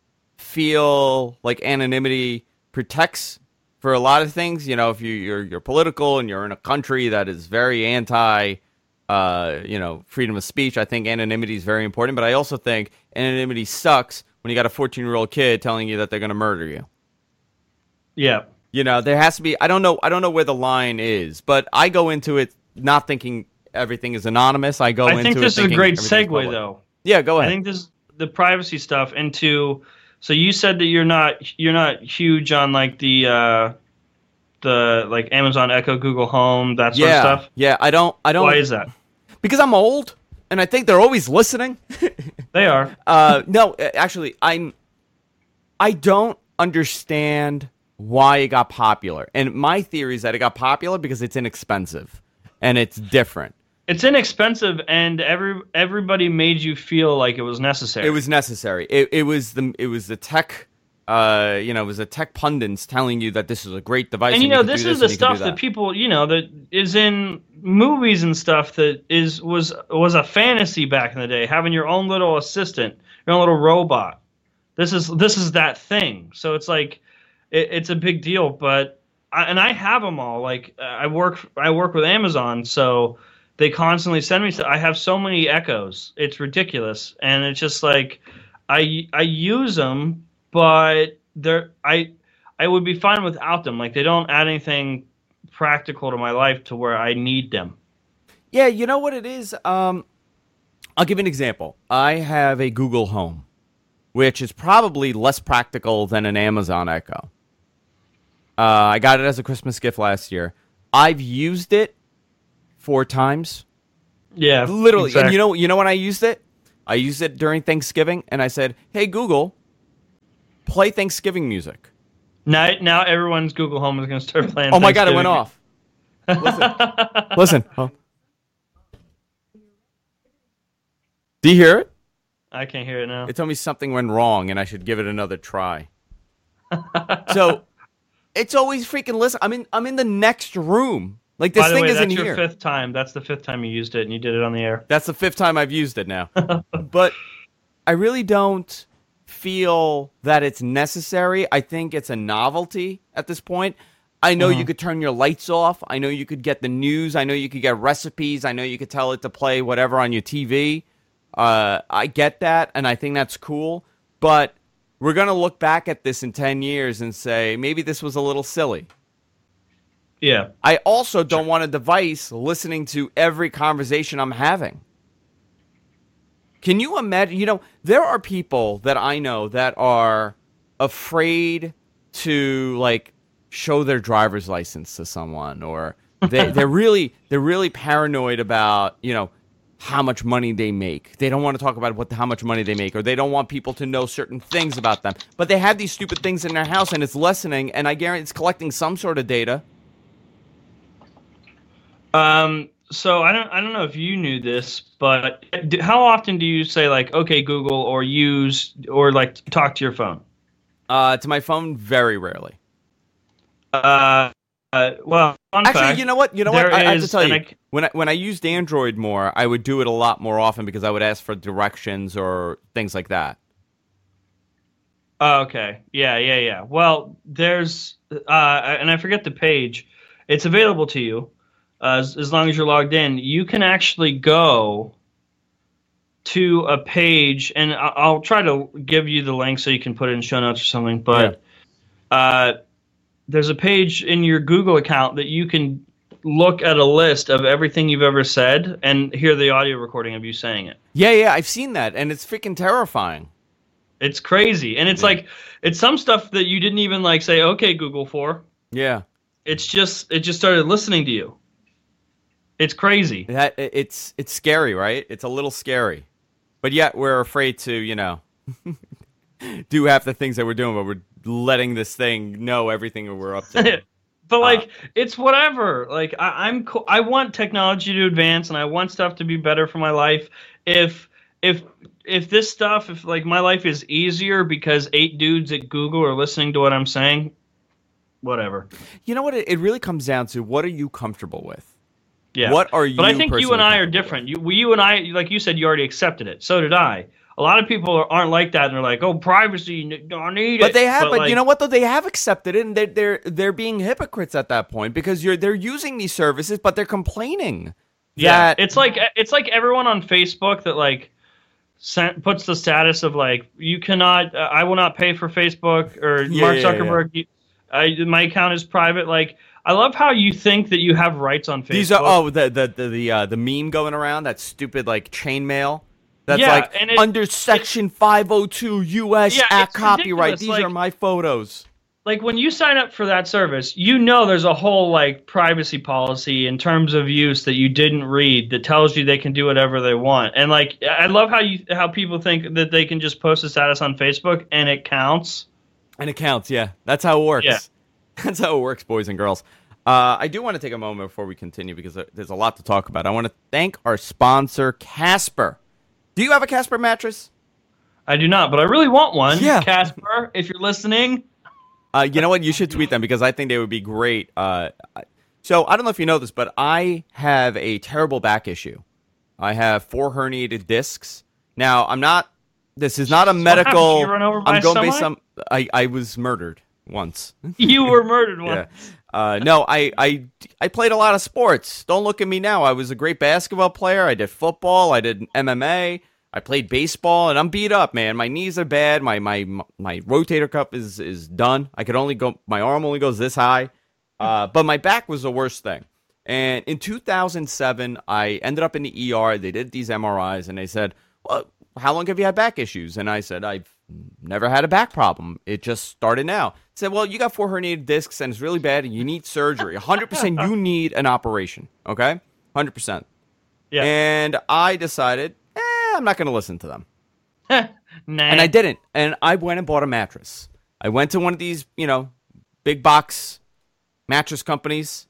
feel like anonymity protects for a lot of things. You know, if you, you're you're political and you're in a country that is very anti, uh, you know, freedom of speech, I think anonymity is very important. But I also think anonymity sucks when you got a fourteen-year-old kid telling you that they're going to murder you. yeah. You know, there has to be. I don't know. I don't know where the line is, but I go into it not thinking everything is anonymous. I go I into think it this is a thinking great everything's segue, public. though. Yeah, go I ahead. think this the privacy stuff into. So you said that you're not you're not huge on like the uh, the like Amazon Echo, Google Home, that sort yeah, of stuff. yeah. I don't. I don't. Why is that? Because I'm old, and I think they're always listening. They are. uh, no, actually, I'm. I don't understand why it got popular, and my theory is that it got popular because it's inexpensive and it's different. It's inexpensive, and every everybody made you feel like it was necessary. It was necessary. It, it was the it was the tech, uh, you know, it was the tech pundits telling you that this is a great device. and you know, could this do is this the and you could stuff do that. people, you know, that is in movies and stuff that is was was a fantasy back in the day. Having your own little assistant, your own little robot. This is this is that thing. So it's like it, it's a big deal. But I, and I have them all. Like I work I work with Amazon, so they constantly send me stuff. I have so many Echoes. It's ridiculous, and it's just like I I use them, but they're I I would be fine without them. Like they don't add anything practical to my life to where I need them. Yeah, you know what it is? Um, I'll give you an example. I have a Google Home, which is probably less practical than an Amazon Echo. Uh, I got it as a Christmas gift last year. I've used it four times. Yeah, Literally. exactly. And you know, you know when I used it? I used it during Thanksgiving, and I said, hey, Google, play Thanksgiving music. Now, now everyone's Google Home is going to start playing. Oh, my God, it went Thanksgiving. off. Listen. Listen. Oh. Do you hear it? I can't hear it now. It told me something went wrong, and I should give it another try. So it's always freaking listen. I'm in. I'm in the next room. Like this By the thing way, isn't that's your here. fifth time. That's the fifth time you used it, and you did it on the air. That's the fifth time I've used it now. But I really don't feel that it's necessary. I think it's a novelty at this point. I know Mm-hmm. you could turn your lights off. I know you could get the news. I know you could get recipes. I know you could tell it to play whatever on your T V. Uh, I get that, and I think that's cool. But we're going to look back at this in ten years and say, maybe this was a little silly. Yeah. I also don't want a device listening to every conversation I'm having. Can you imagine? You know, there are people that I know that are afraid to, like, show their driver's license to someone or They they're really they're really paranoid about, you know, how much money they make. They don't want to talk about what how much money they make, or they don't want people to know certain things about them. But they have these stupid things in their house, and it's listening, and I guarantee it's collecting some sort of data. Um. So I don't I don't know if you knew this, but do, how often do you say like, okay, Google, or use, or like talk to your phone? Uh, to my phone, very rarely. Uh. Uh, well, fun Actually, fact, you know what? You know what? I, I have to is, tell you, I, when I, when I used Android more, I would do it a lot more often because I would ask for directions or things like that. Oh, okay. Yeah, yeah, yeah. Well, there's, uh, and I forget the page. It's available to you uh, as, as long as you're logged in. You can actually go to a page, and I- I'll try to give you the link so you can put it in show notes or something. But yeah. uh, there's a page in your Google account that you can look at a list of everything you've ever said and hear the audio recording of you saying it. Yeah, yeah, I've seen that, and it's freaking terrifying. It's crazy. And it's yeah. like, it's some stuff that you didn't even like say, okay, Google for. Yeah. It's just, it just started listening to you. It's crazy. That It's, it's scary, right? It's a little scary. But yet we're afraid to, you know, do half the things that we're doing, but we're letting this thing know everything we're up to. But like, uh, it's whatever. Like, I, I'm, co- I want technology to advance, and I want stuff to be better for my life. If, if, if this stuff, if like my life is easier because eight dudes at Google are listening to what I'm saying, whatever. You know what? It, it really comes down to, what are you comfortable with? Yeah. What are you? But I think you and I are different. You, you and I, like you said, you already accepted it. So did I. A lot of people aren't like that, and they're like, "Oh, privacy, don't need it." But they have. But, but like, you know what? Though they have accepted it, and they're they're they're being hypocrites at that point because you're they're using these services, but they're complaining. Yeah, that... it's like it's like everyone on Facebook that like sent, puts the status of like, you cannot, uh, I will not pay for Facebook, or yeah, Mark yeah, Zuckerberg. Yeah. I, my account is private. Like, I love how you think that you have rights on Facebook. These are oh the the the the, uh, the meme going around, that stupid like chainmail. That's yeah, like and it, under Section five oh two U S yeah, Act copyright. These like, are my photos. Like, when you sign up for that service, you know there's a whole like privacy policy in terms of use that you didn't read that tells you they can do whatever they want. And like, I love how you how people think that they can just post a status on Facebook and it counts. And it counts, yeah. That's how it works. Yeah. That's how it works, boys and girls. Uh, I do want to take a moment before we continue because there's a lot to talk about. I want to thank our sponsor, Casper. Do you have a Casper mattress? I do not, but I really want one. Yeah. Casper, if you're listening. Uh, you know what? You should tweet them because I think they would be great. Uh, so I don't know if you know this, but I have a terrible back issue. I have four herniated discs. Now, I'm not, this is not a medical. Did you run over by I'm going somebody? based on, I, I was murdered once. You were murdered once. Yeah. Uh, no, I, I, I played a lot of sports. Don't look at me now. I was a great basketball player. I did football. I did M M A. I played baseball, and I'm beat up, man. My knees are bad. My my my rotator cuff is is done. I could only go. My arm only goes this high. Uh, but my back was the worst thing. And in two thousand seven, I ended up in the E R. They did these M R Is, and they said, "Well, how long have you had back issues?" And I said, "I've never had a back problem. It just started now." Said, "Well, you got four herniated discs, and it's really bad, and you need surgery. one hundred percent you need an operation, okay? one hundred percent. Yeah. And I decided, eh, I'm not going to listen to them. Nah. And I didn't. And I went and bought a mattress. I went to one of these, you know, big box mattress companies,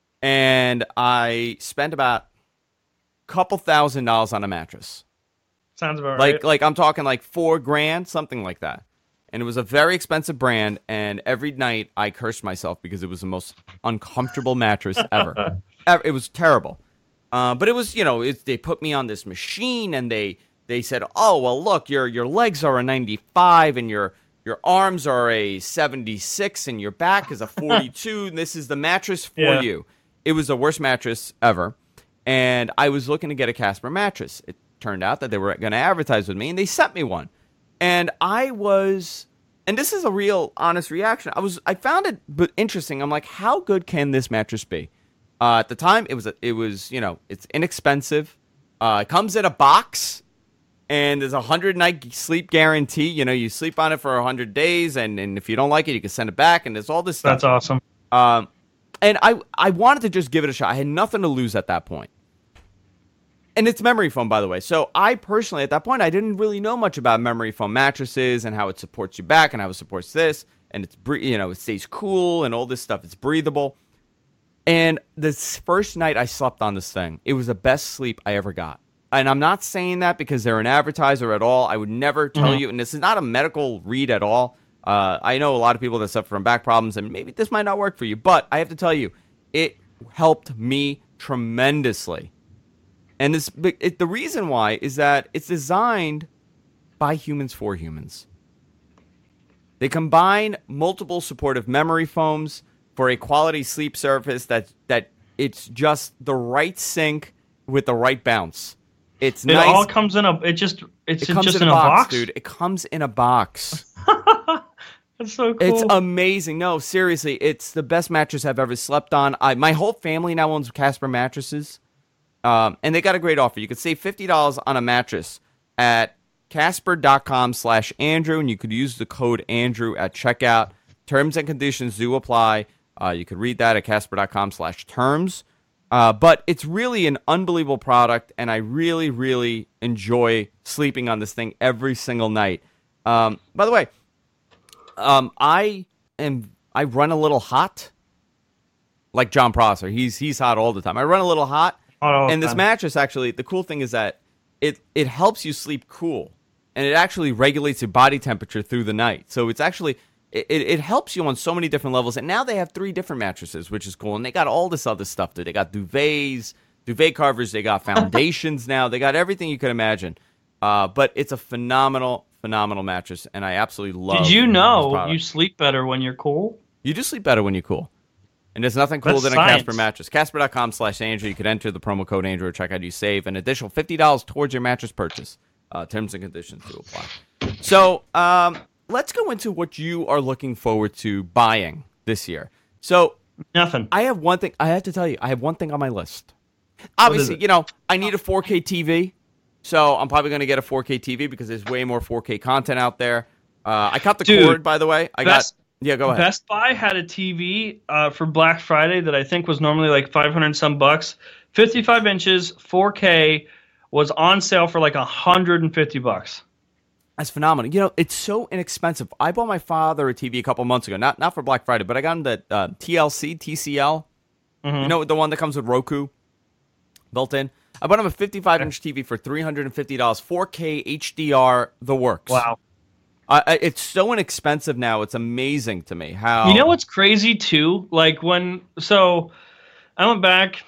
and I spent about a couple thousand dollars on a mattress. Sounds about like, right. Like, I'm talking like four grand, something like that. And it was a very expensive brand, and every night I cursed myself because it was the most uncomfortable mattress ever. ever. It was terrible. Uh, but it was, you know, it, they put me on this machine, and they they said, "Oh, well, look, your your legs are a ninety-five, and your your arms are a seventy-six, and your back is a forty-two, and this is the mattress for yeah. you." It was the worst mattress ever, and I was looking to get a Casper mattress. It turned out that they were going to advertise with me, and they sent me one. And I was, and this is a real honest reaction. I was, I found it b- interesting. I'm like, how good can this mattress be? Uh, at the time, it was, a, it was, you know, it's inexpensive. Uh, it comes in a box, and there's a hundred night sleep guarantee. You know, you sleep on it for a hundred days, and, and if you don't like it, you can send it back. And there's all this stuff. That's awesome. Um, and I I wanted to just give it a shot. I had nothing to lose at that point. And it's memory foam, by the way. So I personally, at that point, I didn't really know much about memory foam mattresses and how it supports your back and how it supports this. And it's, you know, it stays cool and all this stuff. It's breathable. And this first night I slept on this thing, it was the best sleep I ever got. And I'm not saying that because they're an advertiser at all. I would never tell mm-hmm. you, and this is not a medical read at all. Uh, I know a lot of people that suffer from back problems, and maybe this might not work for you. But I have to tell you, it helped me tremendously. And this, it, the reason why is that it's designed by humans for humans. They combine multiple supportive memory foams for a quality sleep surface that that it's just the right sync with the right bounce. It's it nice. all comes in a. It just it's it comes just in, in a, a box, box, dude. It comes in a box. That's so cool. It's amazing. No, seriously, it's the best mattress I've ever slept on. I my whole family now owns Casper mattresses. Um, and they got a great offer. You could save fifty dollars on a mattress at Casper.com slash Andrew, and you could use the code Andrew at checkout. Terms and conditions do apply. Uh, you could read that at Casper.com slash terms. Uh, but it's really an unbelievable product, and I really, really enjoy sleeping on this thing every single night. Um, by the way, um, I am I run a little hot, like John Prosser. He's he's hot all the time. I run a little hot. Oh, and this mattress, actually, the cool thing is that it, it helps you sleep cool. And it actually regulates your body temperature through the night. So it's actually, it, it helps you on so many different levels. And now they have three different mattresses, which is cool. And they got all this other stuff, dude. They got duvets, duvet covers. They got foundations now. They got everything you could imagine. Uh, but it's a phenomenal, phenomenal mattress. And I absolutely love it. Did you know you sleep better when you're cool? You do sleep better when you're cool. And there's nothing cooler That's than science. a Casper mattress. Casper.com slash Andrew. You could enter the promo code Andrew at checkout. You save an additional fifty dollars towards your mattress purchase. Uh, terms and conditions do apply. So um, let's go into what you are looking forward to buying this year. So Nothing. I have one thing. I have to tell you, I have one thing on my list. Obviously, you know, I need a four K T V. So I'm probably going to get a four K T V because there's way more four K content out there. Uh, I cut the Dude, cord, by the way. I best- got... Yeah, go ahead. Best Buy had a T V uh, for Black Friday that I think was normally like five hundred some bucks. fifty-five inches, four K, was on sale for like one hundred fifty bucks. That's phenomenal. You know, it's so inexpensive. I bought my father a T V a couple months ago, not not for Black Friday, but I got him the uh, T L C, T C L. Mm-hmm. You know, the one that comes with Roku built in. I bought him a fifty-five inch T V for three hundred fifty dollars, four K H D R, the works. Wow. Uh, it's so inexpensive now. It's amazing to me how... You know what's crazy, too? Like, when... So, I went back,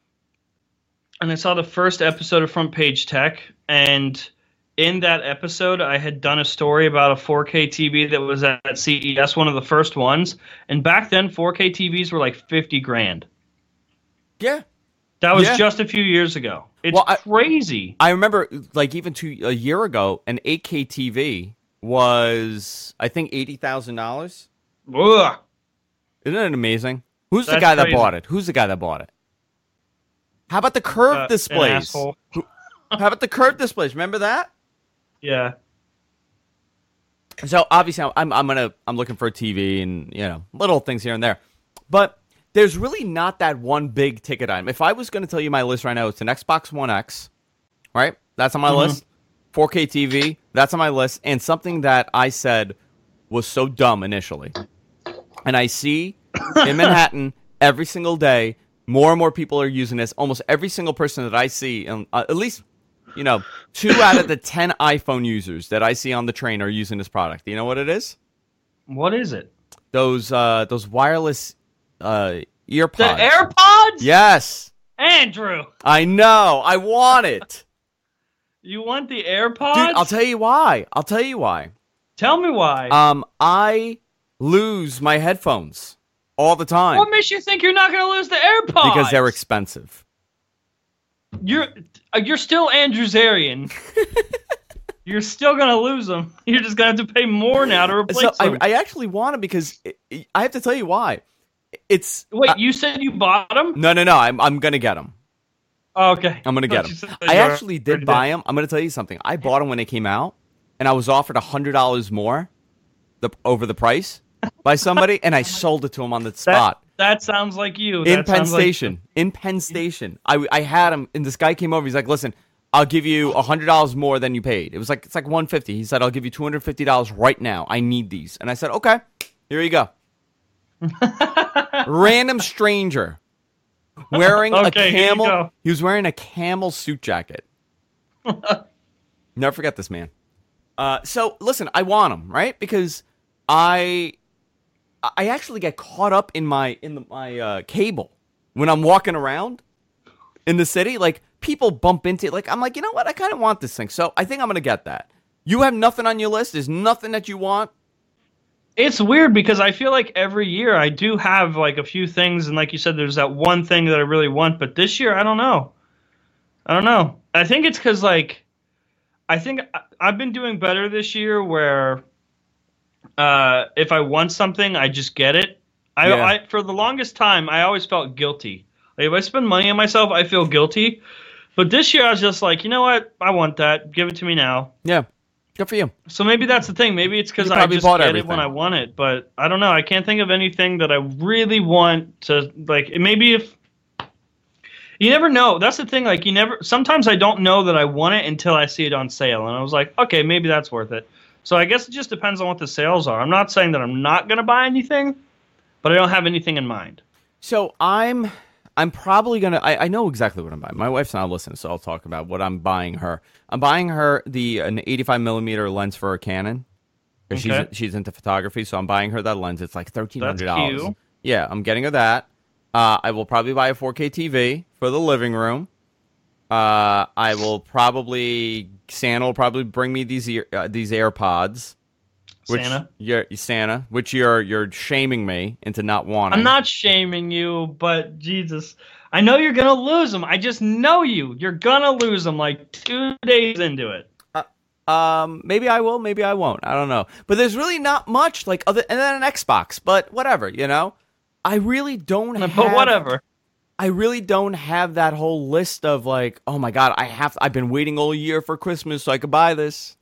and I saw the first episode of Front Page Tech, and in that episode, I had done a story about a four K T V that was at C E S, one of the first ones, and back then, four K T Vs were like fifty grand. Yeah. That was yeah. just a few years ago. It's well, I, crazy. I remember, like, even two, a year ago, an eight K T V... was, I think, eighty thousand dollars. Ugh. Isn't it amazing? Who's That's the guy crazy. that bought it? Who's the guy that bought it? How about the curved Uh, displays? an How about the curved displays? Remember that? Yeah. So obviously, I'm I'm gonna I'm looking for a T V and you know little things here and there, but there's really not that one big ticket item. If I was going to tell you my list right now, it's an Xbox One X, right? That's on my Mhm. list. four K T V, that's on my list. And something that I said was so dumb initially. And I see in Manhattan every single day, more and more people are using this. Almost every single person that I see, um, uh, at least, you know, two out of the ten iPhone users that I see on the train are using this product. Do you know what it is? What is it? Those uh, those wireless uh, earpods. The AirPods? Yes. Andrew, I know. I want it. you want the AirPods? Dude, I'll tell you why. I'll tell you why. Tell me why. Um, I lose my headphones all the time. What makes you think you're not going to lose the AirPods? Because they're expensive. You're uh, you're still Andrew Zarian. You're still going to lose them. You're just going to have to pay more now to replace So I, them. I actually want them because it, it- I have to tell you why. It's Wait, uh, you said you bought them? no, no, no. I'm I'm gonna get them. Oh, okay. I'm gonna I get thought you them. said I you were actually did already buy them. I'm gonna tell you something. I bought them when they came out, and I was offered a hundred dollars more, the over the price by somebody, and I sold it to him on the spot. That sounds like you. In That Penn sounds like Station. In Penn Station. I, I had him, and this guy came over. He's like, listen, I'll give you one hundred dollars more than you paid. It was like, it's like one hundred fifty dollars. He said, I'll give you two hundred fifty dollars right now. I need these. And I said, okay, here you go. Random stranger wearing Okay, a here you camel. go. He was wearing a camel suit jacket. Never forget this man. Uh, so listen, I want him, right? Because I I actually get caught up in my in the, my uh, cable when I'm walking around in the city. Like, people bump into it. Like, I'm like, you know what? I kind of want this thing. So I think I'm gonna get that. You have nothing on your list. There's nothing that you want. It's weird because I feel like every year I do have like a few things, and like you said, there's that one thing that I really want. But this year, I don't know. I don't know. I think it's because like I think I- I've been doing better this year, where uh, if I want something, I just get it. I, Yeah. I for the longest time, I always felt guilty. Like, if I spend money on myself, I feel guilty. But this year, I was just like, you know what? I want that. Give it to me now. Yeah, good for you. So maybe that's the thing. Maybe it's because You I probably just bought get everything. it when I want it. But I don't know. I can't think of anything that I really want to, like, maybe if you never know. That's the thing. Like, you never, sometimes I don't know that I want it until I see it on sale. And I was like, okay, maybe that's worth it. So I guess it just depends on what the sales are. I'm not saying that I'm not going to buy anything, but I don't have anything in mind. So I'm I'm probably gonna I, I know exactly what I'm buying. My wife's not listening, so I'll talk about what I'm buying her. I'm buying her the an eighty-five millimeter lens for a Canon. 'Cause Okay. she's she's into photography, so I'm buying her that lens. It's like thirteen hundred That's dollars. cute. Yeah, I'm getting her that. Uh, I will probably buy a four K T V for the living room. Uh, I will probably Santa will probably bring me these ear, uh, these AirPods. Which Santa? You're, Santa, which you're you're shaming me into not wanting. I'm not shaming you, but Jesus, I know you're going to lose them. I just know you. You're going to lose them like two days into it. Um, maybe I will, maybe I won't. I don't know. But there's really not much like other, and then an Xbox. But whatever, you know. I really don't. But have, whatever. I really don't have that whole list of like, oh my god, I have. I've been waiting all year for Christmas so I could buy this.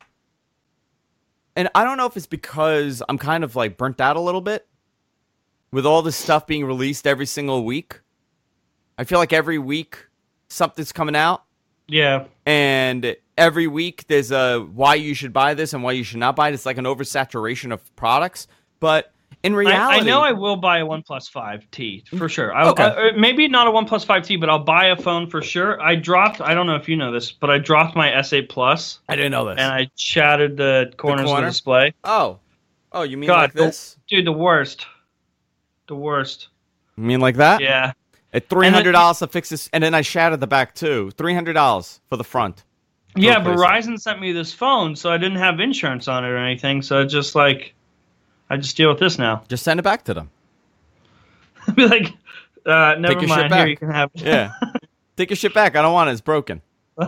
And I don't know if it's because I'm kind of like burnt out a little bit with all this stuff being released every single week. I feel like every week something's coming out. Yeah. And every week there's a why you should buy this and why you should not buy it. It's like an oversaturation of products. But in reality, I, I know I will buy a OnePlus five T for sure. I, Okay. I, maybe not a OnePlus five T, but I'll buy a phone for sure. I dropped, I don't know if you know this, but I dropped my S eight Plus I didn't know this. and I shattered the corners of corner? the display. oh, oh, you mean God, like this? Dude, the worst. The worst. You mean like that? Yeah. At three hundred dollars to fix this, and then I shattered the back too. Three hundred dollars for the front. Yeah, replace it. Verizon sent me this phone, so I didn't have insurance on it or anything. So it's just like, I just deal with this now. Just send it back to them. Be like, uh, never Take your shit mind. back. Here you can have it. Yeah, take your shit back. I don't want it. It's broken.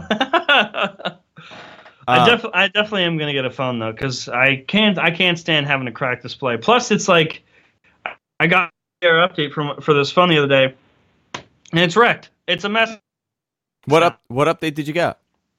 I Uh, definitely, I definitely am gonna get a phone though, because I can't, I can't stand having a cracked display. Plus, it's like, I got an update from for this phone the other day, and it's wrecked. It's a mess. What up? What update did you get?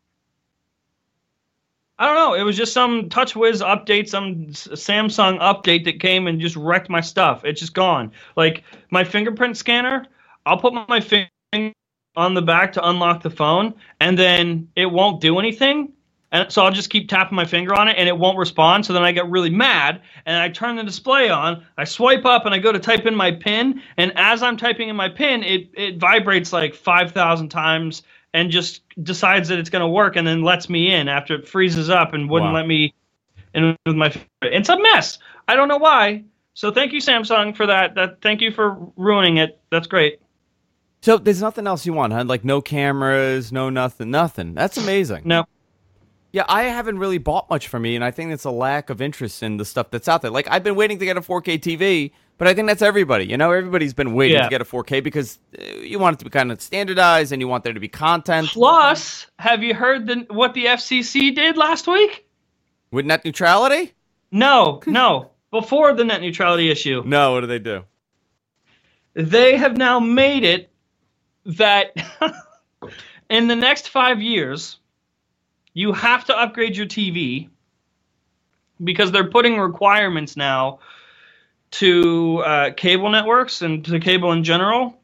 I don't know. It was just some TouchWiz update, some S- Samsung update that came and just wrecked my stuff. It's just gone. Like my fingerprint scanner, I'll put my finger on the back to unlock the phone, and then it won't do anything. And so I'll just keep tapping my finger on it, and it won't respond. So then I get really mad, and I turn the display on. I swipe up, and I go to type in my PIN. And as I'm typing in my PIN, it it vibrates like five thousand times, and just decides that it's going to work, and then lets me in after it freezes up and wouldn't Wow. let me in with my finger. It's a mess. I don't know why. So thank you, Samsung, for that. That thank you for ruining it. That's great. So there's nothing else you want, huh? Like no cameras, no nothing, nothing. That's amazing. No. Yeah, I haven't really bought much for me, and I think it's a lack of interest in the stuff that's out there. Like, I've been waiting to get a four K T V, but I think that's everybody. You know, everybody's been waiting Yeah. to get a four K because uh, you want it to be kind of standardized, and you want there to be content. Plus, have you heard the, what the F C C did last week? With net neutrality? No, no. Before the net neutrality issue, No, what do they do? they have now made it that in the next five years, you have to upgrade your T V because they're putting requirements now to uh, cable networks and to cable in general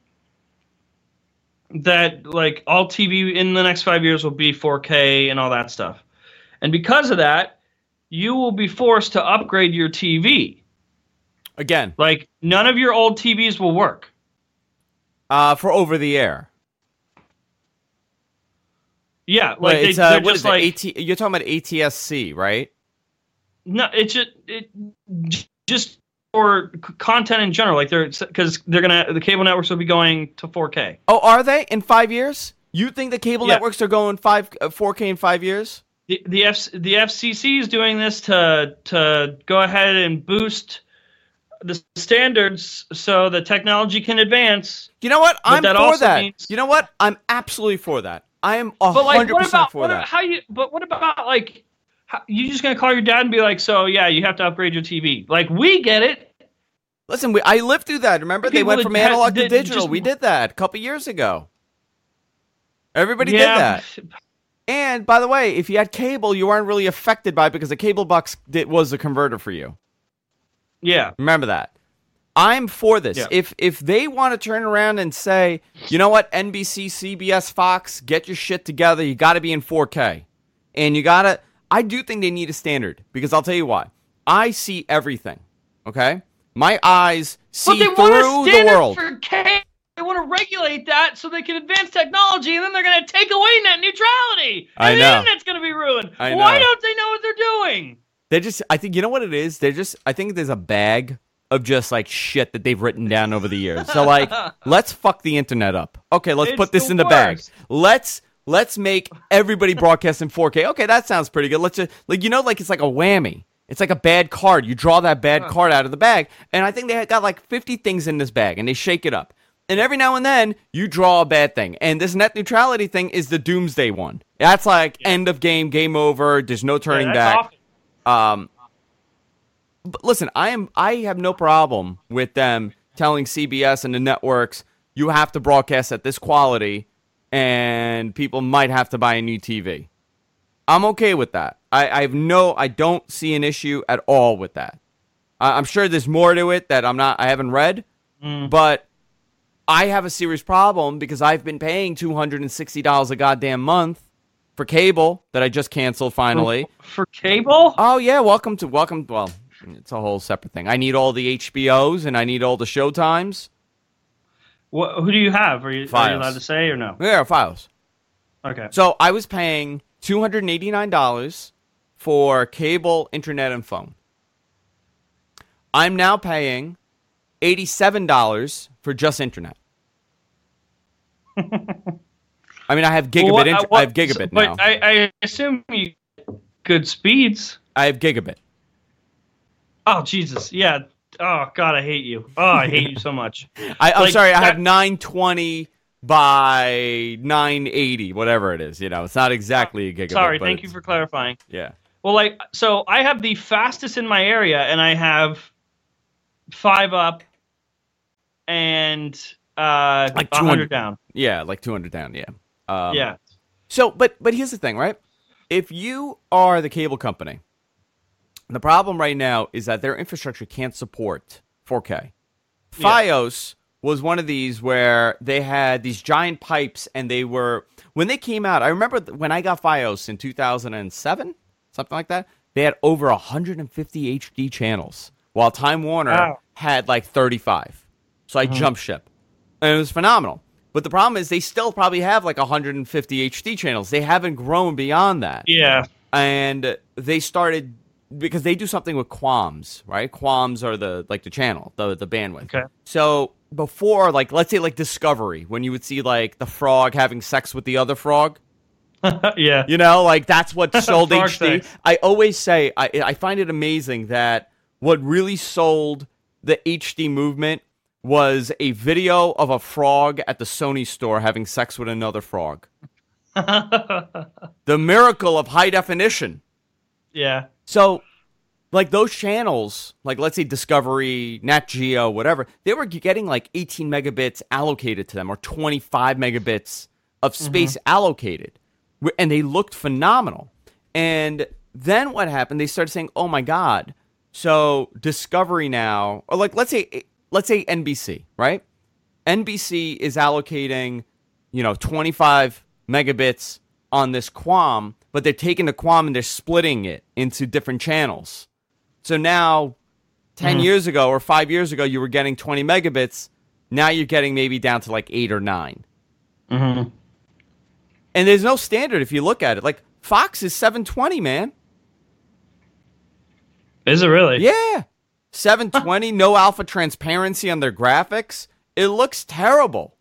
that like all T V in the next five years will be four K and all that stuff. And because of that, you will be forced to upgrade your T V. Again, like none of your old T Vs will work. Uh, for over the air. Yeah, like Wait, they, it's, uh, they're what just is it? like AT, you're talking about A T S C, right? no, it's just it just for c- content in general. Like they're because they're gonna the cable networks will be going to four K. Oh, are they in five years? You think the cable Yeah. networks are going five uh, four K in five years? The the, F, the F C C is doing this to to go ahead and boost the standards so the technology can advance. You know what? I'm that for also that. means- You know what? I'm absolutely for that. I am a But like, hundred what percent about for what, that. how you? But what about like? How, you just gonna call your dad and be like, so yeah, you have to upgrade your T V. Like we get it. Listen, we, I lived through that. Remember, they People went that from had- analog to that digital. just- We did that a couple years ago. Everybody yeah, did that. And by the way, if you had cable, you weren't really affected by it because the cable box did, was a converter for you. Yeah. Remember that. I'm for this. Yeah. If if they want to turn around and say, you know what, N B C, C B S, Fox, get your shit together. You got to be in four K, and you gotta. I do think they need a standard because I'll tell you why. I see everything. Okay, my eyes see But they through want a the standard world. for K. They want to regulate that so they can advance technology, and then they're going to take away net neutrality. And I the know. internet's going to be ruined. I Why know. don't they know what they're doing? They just. I think you know what it is. They're just. I think there's a bag of just like shit that they've written down over the years. So like, let's fuck the internet up. Okay, let's It's put this the in the bag. worst. Let's let's make everybody broadcast in four K. Okay, that sounds pretty good. Let's just like you know like it's like a whammy. It's like a bad card. You draw that bad card out of the bag, and I think they had got like fifty things in this bag, and they shake it up. And every now and then, you draw a bad thing. And this net neutrality thing is the doomsday one. That's like end of game, game over. There's no turning Yeah, back. that's awful. Um, but listen, I am I have no problem with them telling C B S and the networks you have to broadcast at this quality, and people might have to buy a new T V. I'm okay with that. I, I have no, I don't see an issue at all with that. I, I'm sure there's more to it that I'm not, I haven't read, Mm. but I have a serious problem because I've been paying two hundred sixty dollars a goddamn month for cable that I just canceled finally. For cable? Oh yeah, welcome to welcome. Well, it's a whole separate thing. I need all the H B Os and I need all the Showtimes. What, who do you have? Are you, are Files. you allowed to say or no? Yeah, files. Okay. So I was paying two hundred eighty-nine dollars for cable, internet, and phone. I'm now paying eighty-seven dollars for just internet. I mean, I have gigabit. Well, what- inter- uh, what- I have gigabit but now. I, I assume you good speeds. I have gigabit. Oh Jesus, yeah. Oh God, I hate you. Oh, I hate you so much. I, I'm Like, sorry. I that- have nine twenty by nine eighty, whatever it is. You know, it's not exactly a gigabit. Sorry, but thank you it's- for clarifying. Yeah. Well, like, so I have the fastest in my area, and I have five up and uh, Like one two hundred hundred down. Yeah, like two hundred down. Yeah. Um, Yeah. So, but but here's the thing, right? If you are the cable company, the problem right now is that their infrastructure can't support four K. Yeah. Fios was one of these where they had these giant pipes, and they were when they came out. I remember th- when I got Fios in two thousand seven, something like that. They had over one hundred fifty H D channels, while Time Warner Wow. had like thirty-five. So I jumped ship, and it was phenomenal. But the problem is they still probably have like one hundred fifty H D channels. They haven't grown beyond that. Yeah. And they started because they do something with QAMs, right? QAMs are the like the channel, the the bandwidth. Okay. So before, like let's say like Discovery, when you would see like the frog having sex with the other frog, Yeah. you know, like that's what sold Frog H D. sex. I always say I I find it amazing that what really sold the H D movement was a video of a frog at the Sony store having sex with another frog. The miracle of high definition. Yeah. So, like those channels, like let's say Discovery, Nat Geo, whatever, they were getting like eighteen megabits allocated to them or twenty-five megabits of space allocated. Wh- And they looked phenomenal. And then what happened? They started saying, oh my God, So Discovery now, or like let's say let's say N B C, right? N B C is allocating, you know, twenty-five megabits on this QAM, but they're taking the QAM and they're splitting it into different channels. So now, ten Mhm. years ago or five years ago, you were getting twenty megabits. Now you're getting maybe down to like eight or nine. Mm-hmm. And there's no standard if you look at it. Like Fox is seven twenty, man. Is it really? Yeah. seven twenty, no alpha transparency on their graphics. It looks terrible.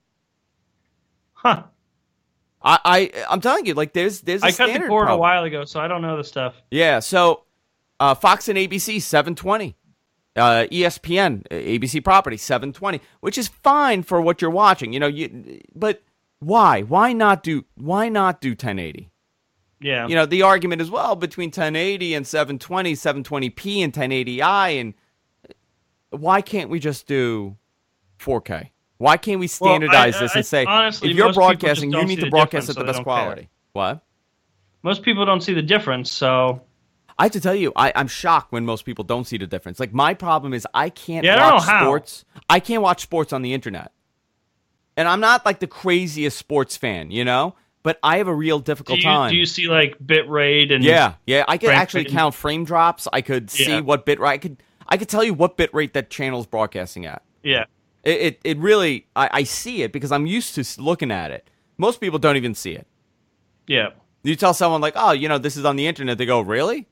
Huh. I, I I'm telling you, like there's there's a I cut standard the cord problem. a while ago, so I don't know the stuff. Yeah, so uh, Fox and A B C seven twenty, uh, E S P N A B C property seven twenty, which is fine for what you're watching, you know. You but why why not do why not do ten eighty? Yeah. You know, the argument as well between ten eighty and seven twenty, seven twenty p and ten eighty i, and why can't we just do four K? Why can't we standardize Well, I- this I- and say, honestly, if you're most people just broadcasting, you don't need see to the broadcast difference, at so the they best don't care. quality? What? Most people don't see the difference, so I have to tell you, I, I'm shocked when most people don't see the difference. Like, my problem is I can't Yeah, I don't watch know how. sports. I can't watch sports on the internet. And I'm not, like, the craziest sports fan, you know? But I have a real do difficult you, time. do you see like bit rate and Yeah, yeah. I could frame actually rate? count frame drops. I could see Yeah. what bit rate. I could, I could tell you what bit rate that channel's broadcasting at. Yeah. It, it, it really, I, I see it because I'm used to s- looking at it. Most people don't even see it. Yeah. You tell someone like, oh, you know, this is on the internet. They go, really?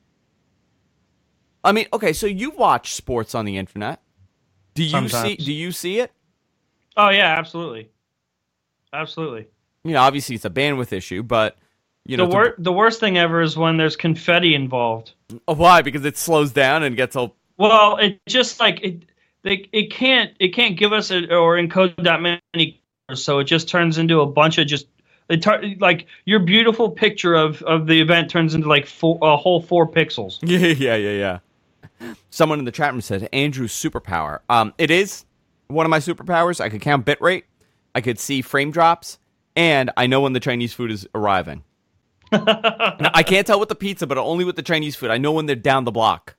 I mean, okay, so you watch sports on the internet. Do you see? Sometimes. Do you see it? Oh yeah, absolutely. Absolutely. You know, obviously it's a bandwidth issue, but you know, the to- wor- the worst thing ever is when there's confetti involved. oh, why? Because it slows down and gets all. Well, it just like it they it can't it can't give us a, or encode that many colors, so it just turns into a bunch of just it tar- like your beautiful picture of of the event turns into like four, a whole four pixels. Yeah, yeah, yeah, yeah. Someone in the chat room said Andrew's superpower. Um, it is one of my superpowers. I could count bitrate, I could see frame drops, and I know when the Chinese food is arriving. Now, I can't tell with the pizza, but only with the Chinese food. I know when they're down the block.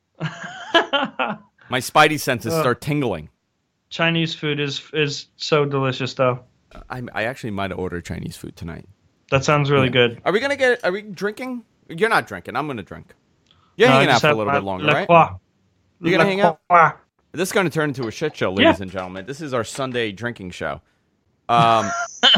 My spidey senses Ugh. start tingling. Chinese food is is so delicious though. I, I actually might order Chinese food tonight. That sounds really good. Are we gonna get? Are we drinking? You're not drinking. I'm gonna drink. You're No, I hanging out just for a have little my bit longer, La right? Croix. You're gonna La hang out? Croix. This is gonna turn into a shit show, ladies Yeah. and gentlemen. This is our Sunday drinking show. Um,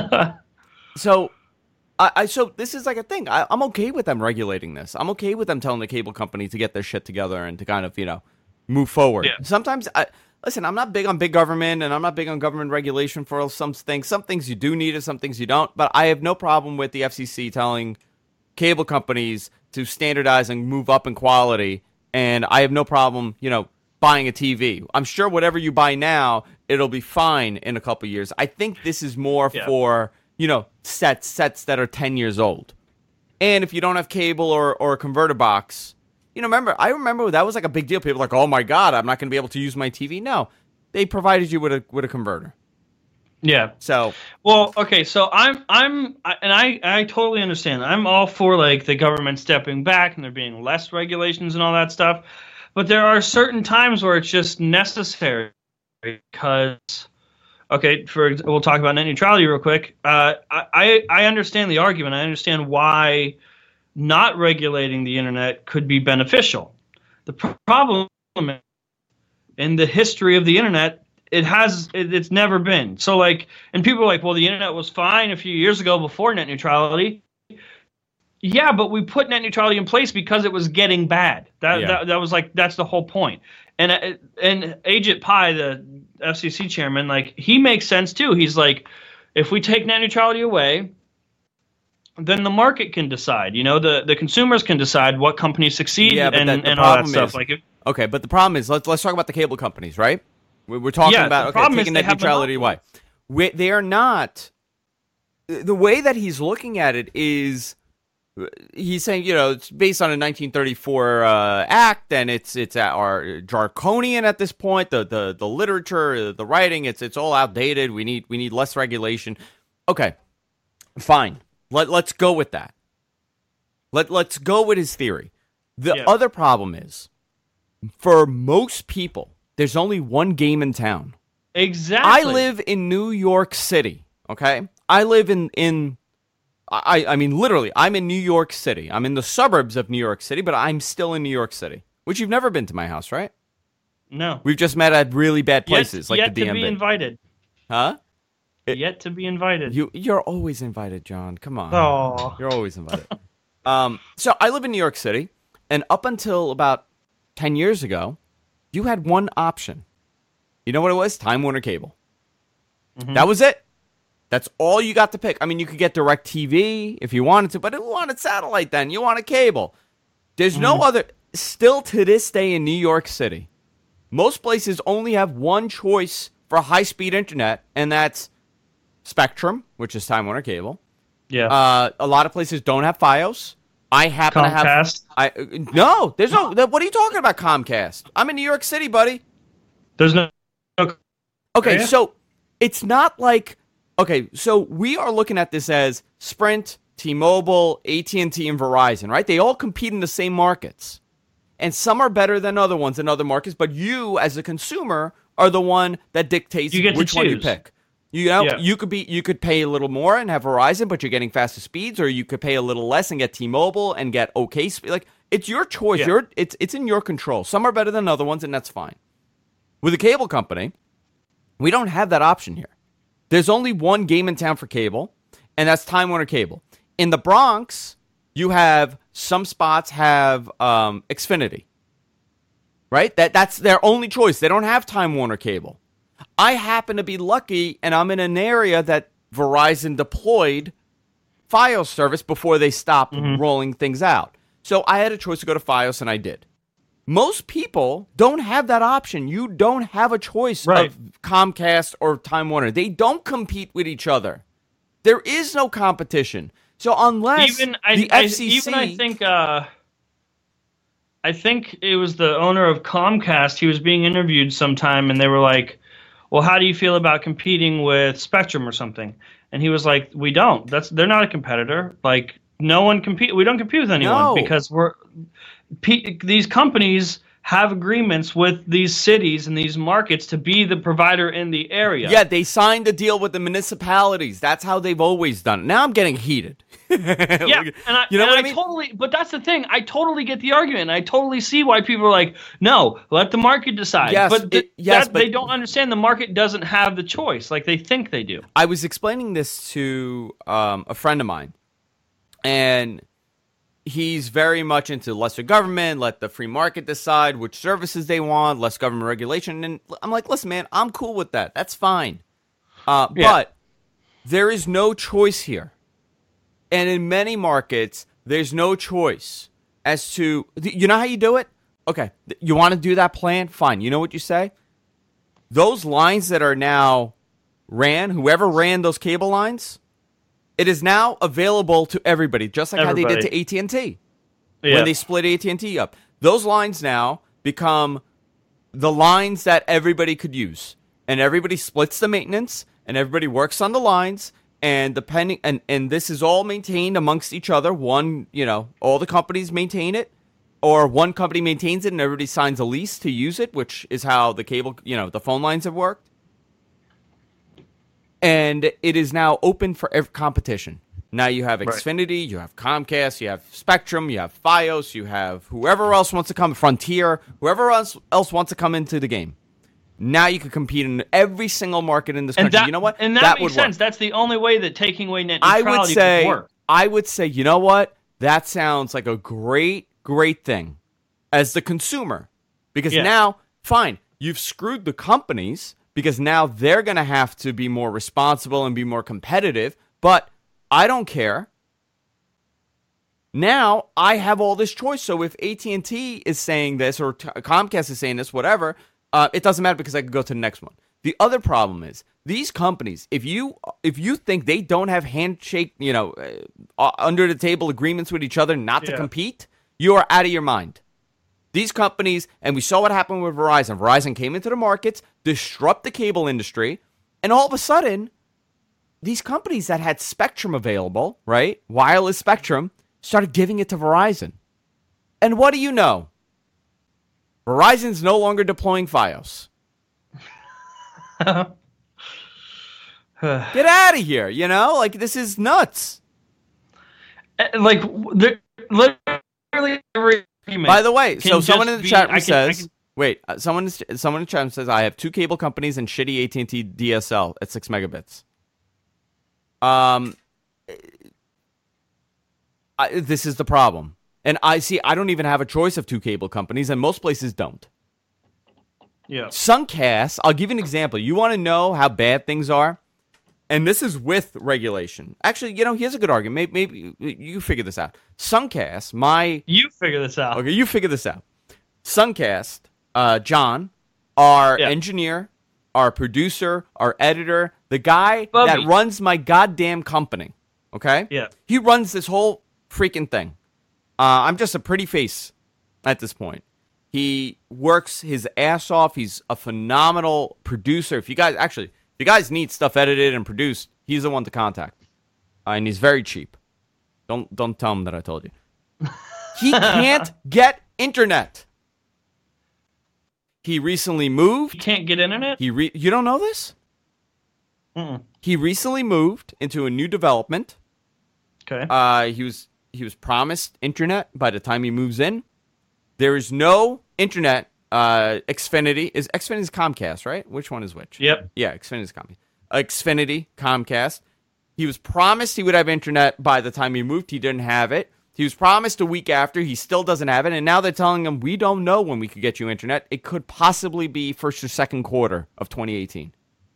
so, I, I so this is like a thing. I, I'm okay with them regulating this. I'm okay with them telling the cable company to get their shit together and to kind of you know move forward. Yeah. Sometimes I. Listen, I'm not big on big government, and I'm not big on government regulation for some things. Some things you do need, and some things you don't. But I have no problem with the F C C telling cable companies to standardize and move up in quality, and I have no problem, you know, buying a T V. I'm sure whatever you buy now, it'll be fine in a couple years. I think this is more Yeah. for, you know, sets sets that are ten years old. And if you don't have cable or, or a converter box, you know, remember, I remember that was like a big deal. People were like, oh my God, I'm not going to be able to use my T V. No, they provided you with a with a converter. Yeah. So, Well, okay, so I'm I'm I- and I I totally understand. I'm all for like the government stepping back and there being less regulations and all that stuff. But there are certain times where it's just necessary because okay, for we'll talk about net neutrality real quick. Uh, I I I understand the argument. I understand why not regulating the internet could be beneficial. The pr- problem is, in the history of the internet, it has it, it's never been. So like, and people are like, well, the internet was fine a few years ago before net neutrality. Yeah, but we put net neutrality in place because it was getting bad. That Yeah. that, that was like that's the whole point. And uh, and Ajit Pai, the F C C chairman, like he makes sense too. He's like, if we take net neutrality away, then the market can decide. You know, the, the consumers can decide what companies succeed Yeah, but and, that- the and all that problem stuff. is- Like, if, okay, but the problem is, let's let's talk about the cable companies, right? We- We're talking Yeah, about the okay, problem is taking they net have neutrality away. monopolies. We- They are not. The way that he's looking at it is, he's saying, you know, it's based on a nineteen thirty-four uh, act, and it's it's at our draconian at this point. The the the literature, the writing, it's it's all outdated. We need we need less regulation. Okay, fine. Let let's go with that. Let let's go with his theory. The Yeah. other problem is, For most people, there's only one game in town. Exactly. I live in New York City, okay? I live in, in I, I mean, literally, I'm in New York City. I'm in the suburbs of New York City, but I'm still in New York City, which you've never been to my house, right? No. We've just met at really bad places yet, like yet the D M V. Yet to be invited. Huh? It, yet to be invited. You, you're always invited, John. Come on. Oh. You're always invited. um, so I live in New York City, and up until about ten years ago, you had one option. You know what it was? Time Warner Cable. Mm-hmm. That was it. That's all you got to pick. I mean, you could get DirecTV if you wanted to, but if you wanted satellite then, you wanted cable. There's mm-hmm. no other, still to this day in New York City, most places only have one choice for high-speed internet, and that's Spectrum, which is Time Warner Cable. Yeah. Uh, a lot of places don't have Fios. I happen Comcast? to have... I, no, there's no... What are you talking about, Comcast? I'm in New York City, buddy. There's no... Okay, so it's not like... Okay, so we are looking at this as Sprint, T-Mobile, A T and T, and Verizon, right? They all compete in the same markets. And some are better than other ones in other markets, but you, as a consumer, are the one that dictates which one you pick. You know, yeah. you could be, you could pay a little more and have Verizon, but you're getting faster speeds, or you could pay a little less and get T-Mobile and get okay speed. Like, it's your choice. Yeah. You're, it's, it's in your control. Some are better than other ones, and that's fine. With a cable company, we don't have that option here. There's only one game in town for cable, and that's Time Warner Cable. In the Bronx, you have some spots have um, Xfinity, right? That that's their only choice. They don't have Time Warner Cable. I happen to be lucky, and I'm in an area that Verizon deployed Fios service before they stopped mm-hmm. rolling things out. So I had a choice to go to Fios, and I did. Most people don't have that option. You don't have a choice right. of Comcast or Time Warner. They don't compete with each other. There is no competition. So unless even I, the I, F C C... Even I think, uh, I think it was the owner of Comcast. He was being interviewed sometime, and they were like, well, how do you feel about competing with Spectrum or something? And he was like, we don't. That's They're not a competitor. Like, no one compete. We don't compete with anyone no. because we're... P- these companies have agreements with these cities and these markets to be the provider in the area. Yeah, they signed a deal with the municipalities. That's how they've always done it. Now I'm getting heated. yeah, and I, you know and what I, I mean? totally. But that's the thing. I totally get the argument. I totally see why people are like, "No, let the market decide." Yes, but, th- it, yes, that, but they don't understand the market doesn't have the choice like they think they do. I was explaining this to um, a friend of mine, and he's very much into lesser government, let the free market decide which services they want, less government regulation. And I'm like, listen, man, I'm cool with that. That's fine. Uh, yeah. But there is no choice here. And in many markets, there's no choice as to, you know how you do it? Okay, you want to do that plan? Fine. You know what you say? Those lines that are now ran, whoever ran those cable lines, it is now available to everybody, just like everybody. How they did to A T and T yeah. when they split A T and T up. Those lines now become the lines that everybody could use, and everybody splits the maintenance, and everybody works on the lines, and depending, and, and this is all maintained amongst each other. One, you know, all the companies maintain it, or one company maintains it, and everybody signs a lease to use it, which is how the cable, you know, the phone lines have worked. And it is now open for every competition. Now you have Xfinity, right. you have Comcast, you have Spectrum, you have Fios, you have whoever else wants to come, Frontier, whoever else, else wants to come into the game. Now you can compete in every single market in this country. That, you know what? And that, that makes sense. Work. That's the only way that taking away net neutrality I would say, could work. I would say, you know what? That sounds like a great, great thing as the consumer. Because yeah. now, fine, you've screwed the companies, because now they're going to have to be more responsible and be more competitive. But I don't care. Now I have all this choice. So if A T and T is saying this or Comcast is saying this, whatever, uh, it doesn't matter because I can go to the next one. The other problem is these companies, if you if you think they don't have handshake, you know, uh, under the table agreements with each other not yeah. to compete, you are out of your mind. These companies, and we saw what happened with Verizon. Verizon came into the markets, disrupt the cable industry, and all of a sudden, these companies that had Spectrum available, right, wireless Spectrum, started giving it to Verizon. And what do you know? Verizon's no longer deploying Fios. Get out of here, you know? Like, this is nuts. Like, literally every By the way, so someone in the be, chat room can, says, can, wait, uh, someone, someone in the chat room says, I have two cable companies and shitty A T and T D S L at six megabits. Um, I, this is the problem. And I see, I don't even have a choice of two cable companies, and most places don't. Yeah. Suncast, I'll give you an example. You want to know how bad things are? And this is with regulation. Actually, you know, here's a good argument. Maybe, maybe you figure this out. Suncast, my... You figure this out. Okay, you figure this out. Suncast, uh, John, our yeah. engineer, our producer, our editor, the guy Bubby. that runs my goddamn company, okay? Yeah. He runs this whole freaking thing. Uh, I'm just a pretty face at this point. He works his ass off. He's a phenomenal producer. If you guys, actually, if you guys need stuff edited and produced, he's the one to contact. Uh, and he's very cheap. Don't don't tell him that I told you. He can't get internet. He recently moved. You can't get internet? He re- You don't know this? Mm-mm. He recently moved into a new development. Okay. Uh, he was he was promised internet by the time he moves in. There is no internet. Uh, Xfinity is Xfinity's Comcast, right? Which one is which? Yep. Yeah, Xfinity's Comcast. Xfinity, Comcast. He was promised he would have internet by the time he moved. He didn't have it. He was promised a week after. He still doesn't have it. And now they're telling him, we don't know when we could get you internet. It could possibly be first or second quarter of twenty eighteen.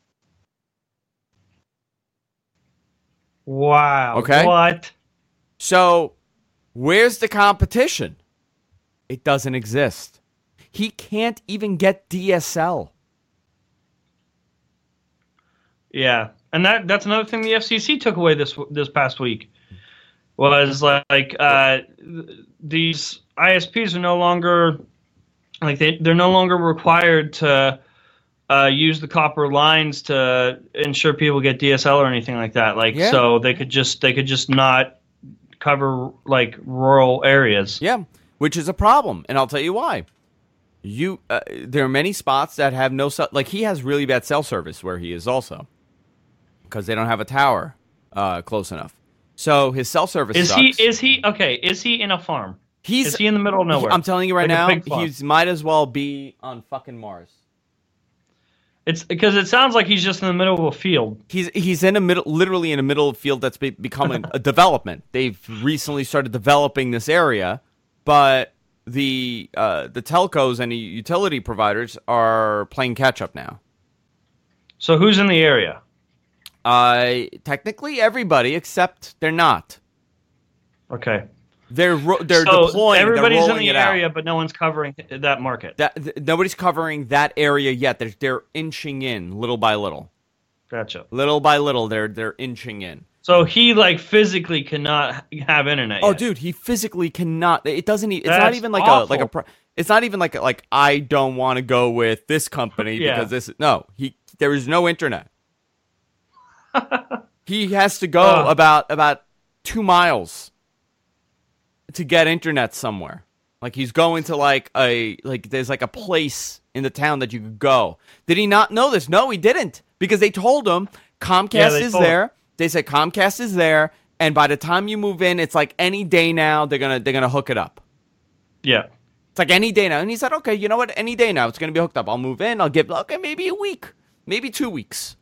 Wow. Okay. What? So, where's the competition? It doesn't exist. He can't even get D S L. Yeah, and that that's another thing the F C C took away this this past week was like uh, these I S Ps are no longer like they they're no longer required to uh, use the copper lines to ensure people get D S L or anything like that. Like Yeah. so they could just they could just not cover like rural areas. Yeah, which is a problem, and I'll tell you why. You, uh, there are many spots that have no cell. Like he has really bad cell service where he is also, because they don't have a tower uh, close enough. So his cell service Is sucks. he is he okay? Is he in a farm? He's. Is he in the middle of nowhere? I'm telling you right Like a now, pig farm? he might as well be on fucking Mars. It's because it sounds like he's just in the middle of a field. He's he's in a middle, literally in a middle of field that's be, becoming a development. They've recently started developing this area, but the uh, the telcos and the utility providers are playing catch up now. So who's in the area? Uh, technically everybody, except they're not. Okay. They're ro- they're so deploying. everybody's they're in rolling the it area, out. but no one's covering that market. That th- nobody's covering that area yet. They're they're inching in little by little, Gotcha. little by little. They're they're inching in. So he like physically cannot have internet. Oh, yet. dude, he physically cannot. It doesn't. e- It's not That's even like awful. a like a. Pro- it's not even like a, like I don't want to go with this company Yeah. because this. No, he there is no internet. He has to go Ugh. about about two miles to get internet somewhere. Like he's going to like a like there's like a place in the town that you could go. Did he not know this? No, he didn't because they told him Comcast Yeah, they is told him. there. They said Comcast is there, and by the time you move in, it's like any day now they're gonna they're gonna hook it up. Yeah. It's like any day now, and he said, okay, you know what? Any day now, it's gonna be hooked up. I'll move in. I'll give okay maybe a week, maybe two weeks.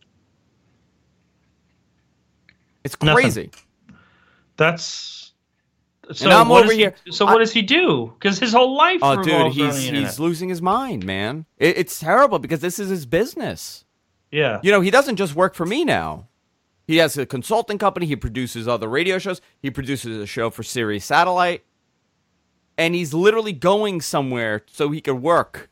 It's crazy. Nothing. That's. So And I'm what over does he- here- So I- what does he do? Because his whole life. Oh, dude, revolves around he's the internet. he's losing his mind, man. It, it's terrible because this is his business. Yeah. You know, he doesn't just work for me now. He has a consulting company. He produces other radio shows. He produces a show for Sirius Satellite. And he's literally going somewhere so he could work.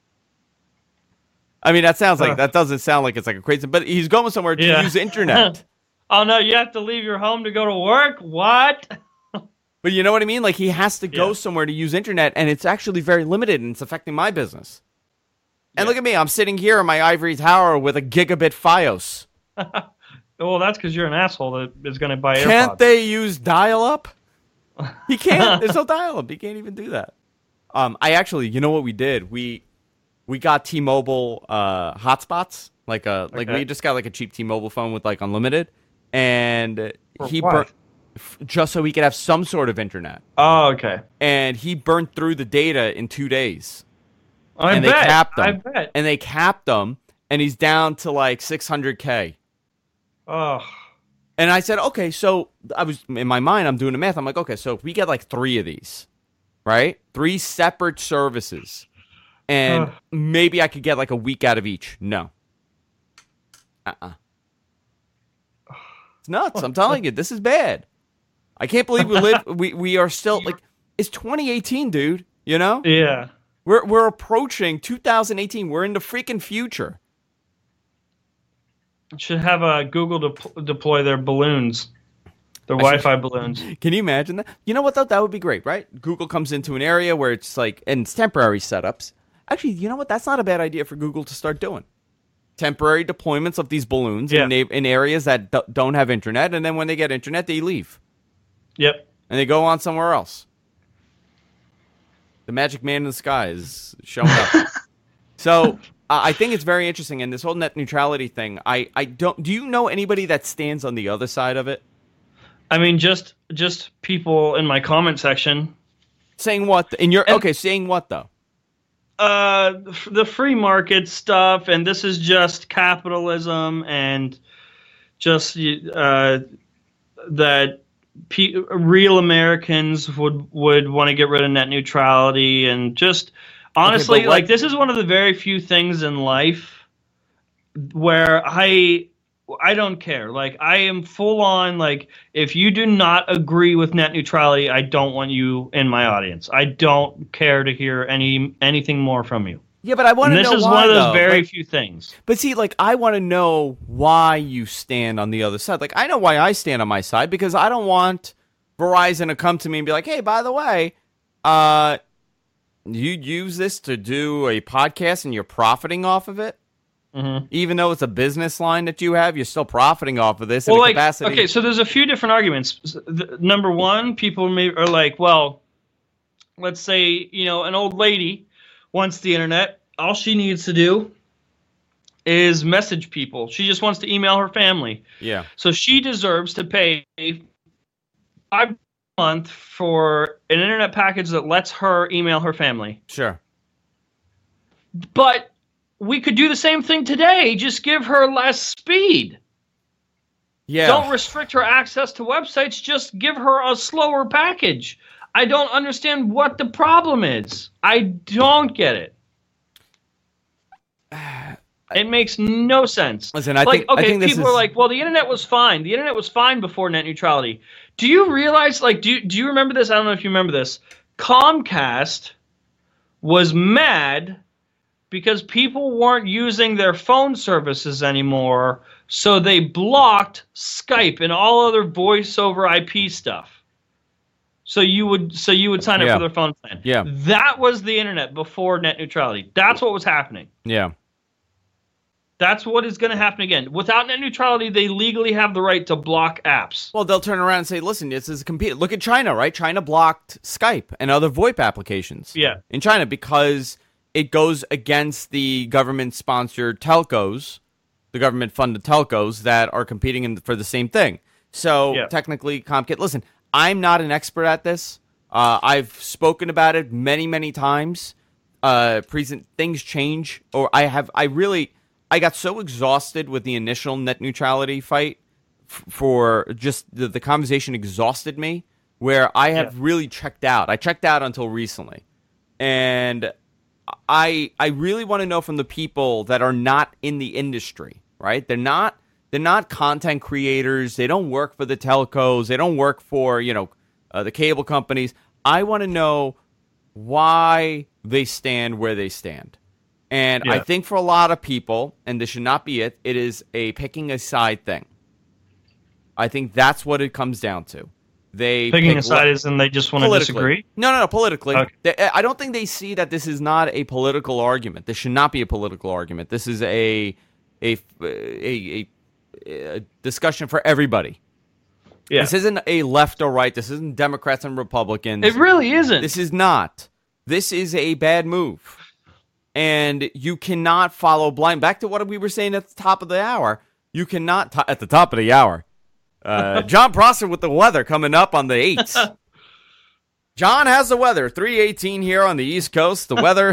I mean, that sounds like, Huh. that doesn't sound like it's like a crazy, but he's going somewhere to Yeah. use internet. Oh no! You have to leave your home to go to work. What? But you know what I mean? Like, he has to go Yeah. somewhere to use internet, and it's actually very limited, and it's affecting my business. And Yeah. look at me. I'm sitting here in my ivory tower with a gigabit Fios. Well, that's because you're an asshole that is going to buy Can't AirPods. they use dial-up? He can't. There's no dial-up. He can't even do that. Um, I actually, you know what we did? We we got T-Mobile uh, hotspots. Like a like Okay. we just got like a cheap T-Mobile phone with like unlimited, and For he what? burnt f- just so he could have some sort of internet. Oh, okay. And he burned through the data in two days. I and bet. they capped him. I bet. And they capped him, and he's down to like six hundred K. Oh. And I said, okay, so I was in my mind, I'm doing the math. I'm like, okay, so if we get like three of these, right? Three separate services, and Ugh. maybe I could get like a week out of each. No. Uh-uh. It's nuts. I'm telling you, this is bad. I can't believe we live. We we are still like it's twenty eighteen, dude. You know, Yeah. we're we're approaching two thousand eighteen. We're in the freaking future. Should have a Google de- deploy their balloons, their I should- Wi-Fi balloons. Can you imagine that? You know what though? That would be great, right? Google comes into an area where it's like, and it's temporary setups. Actually, you know what? That's not a bad idea for Google to start doing. Temporary deployments of these balloons Yeah. in, na- in areas that d- don't have internet, and then when they get internet, they leave Yep. and they go on somewhere else. The magic man in the sky is showing up. So uh, I think it's very interesting, and this whole net neutrality thing. I, I don't. Do you know anybody that stands on the other side of it? I mean, just just people in my comment section. Saying what? In your And- okay, saying what though? Uh, the free market stuff, and this is just capitalism, and just uh, that pe- real Americans would would want to get rid of net neutrality, and just honestly, but what- like this is one of the very few things in life where I I don't care. Like I am full on. Like if you do not agree with net neutrality, I don't want you in my audience. I don't care to hear any anything more from you. Yeah, but I want And to this know is why, one of those though. very Like, few things. but see, like, I want to know why you stand on the other side. Like, I know why I stand on my side because I don't want Verizon to come to me and be like, "Hey, by the way, uh, you use this to do a podcast and you're profiting off of it." Mm-hmm. Even though it's a business line that you have, you're still profiting off of this in Well, a like, capacity. okay, so there's a few different arguments. The- Number one, people may, are like, well, let's say, you know, an old lady wants the internet. All she needs to do is message people. She just wants to email her family. Yeah. So she deserves to pay five a month for an internet package that lets her email her family. Sure. But we could do the same thing today. Just give her less speed. Yeah. Don't restrict her access to websites. Just give her a slower package. I don't understand what the problem is. I don't get it. It makes no sense. Listen, I like, think- I okay, think this people is- are like, well, the internet was fine. The internet was fine before net neutrality. Do you realize, like, do you, do you remember this? I don't know if you remember this. Comcast was mad because people weren't using their phone services anymore, so they blocked Skype and all other voice over I P stuff. So you would so you would sign up Yeah. for their phone plan. Yeah. That was the internet before net neutrality. That's what was happening. Yeah. That's what is going to happen again. Without net neutrality, they legally have the right to block apps. Well, they'll turn around and say, listen, this is a compete. Look at China, right? China blocked Skype and other VoIP applications. Yeah. In China because it goes against the government-sponsored telcos, the government-funded telcos that are competing in, for the same thing. So Yeah. technically, Comcast, listen, I'm not an expert at this. Uh, I've spoken about it many, many times. Uh, present things change, or I have, I really, I got so exhausted with the initial net neutrality fight f- for just the, the conversation exhausted me, where I have Yeah. really checked out. I checked out until recently, and I I really want to know from the people that are not in the industry, right? They're not they're not content creators. They don't work for the telcos. They don't work for, you know, uh, the cable companies. I want to know why they stand where they stand. And I Yeah. think for a lot of people, and this should not be it, it is a picking a side thing. I think that's what it comes down to. They Picking pick a side le- is, and they just want to politically. disagree. No, no, no, politically. Okay. They- I don't think they see that this is not a political argument. This should not be a political argument. This is a a a, a, a discussion for everybody. Yeah, This isn't a left or right. This isn't Democrats and Republicans. it really isn't. This is not. This is a bad move. And you cannot follow blind. Back to what we were saying at the top of the hour. You cannot, t- at the top of the hour. Uh, John Prosser with the weather coming up on the eights. John has the weather. three eighteen here on the East Coast. The weather.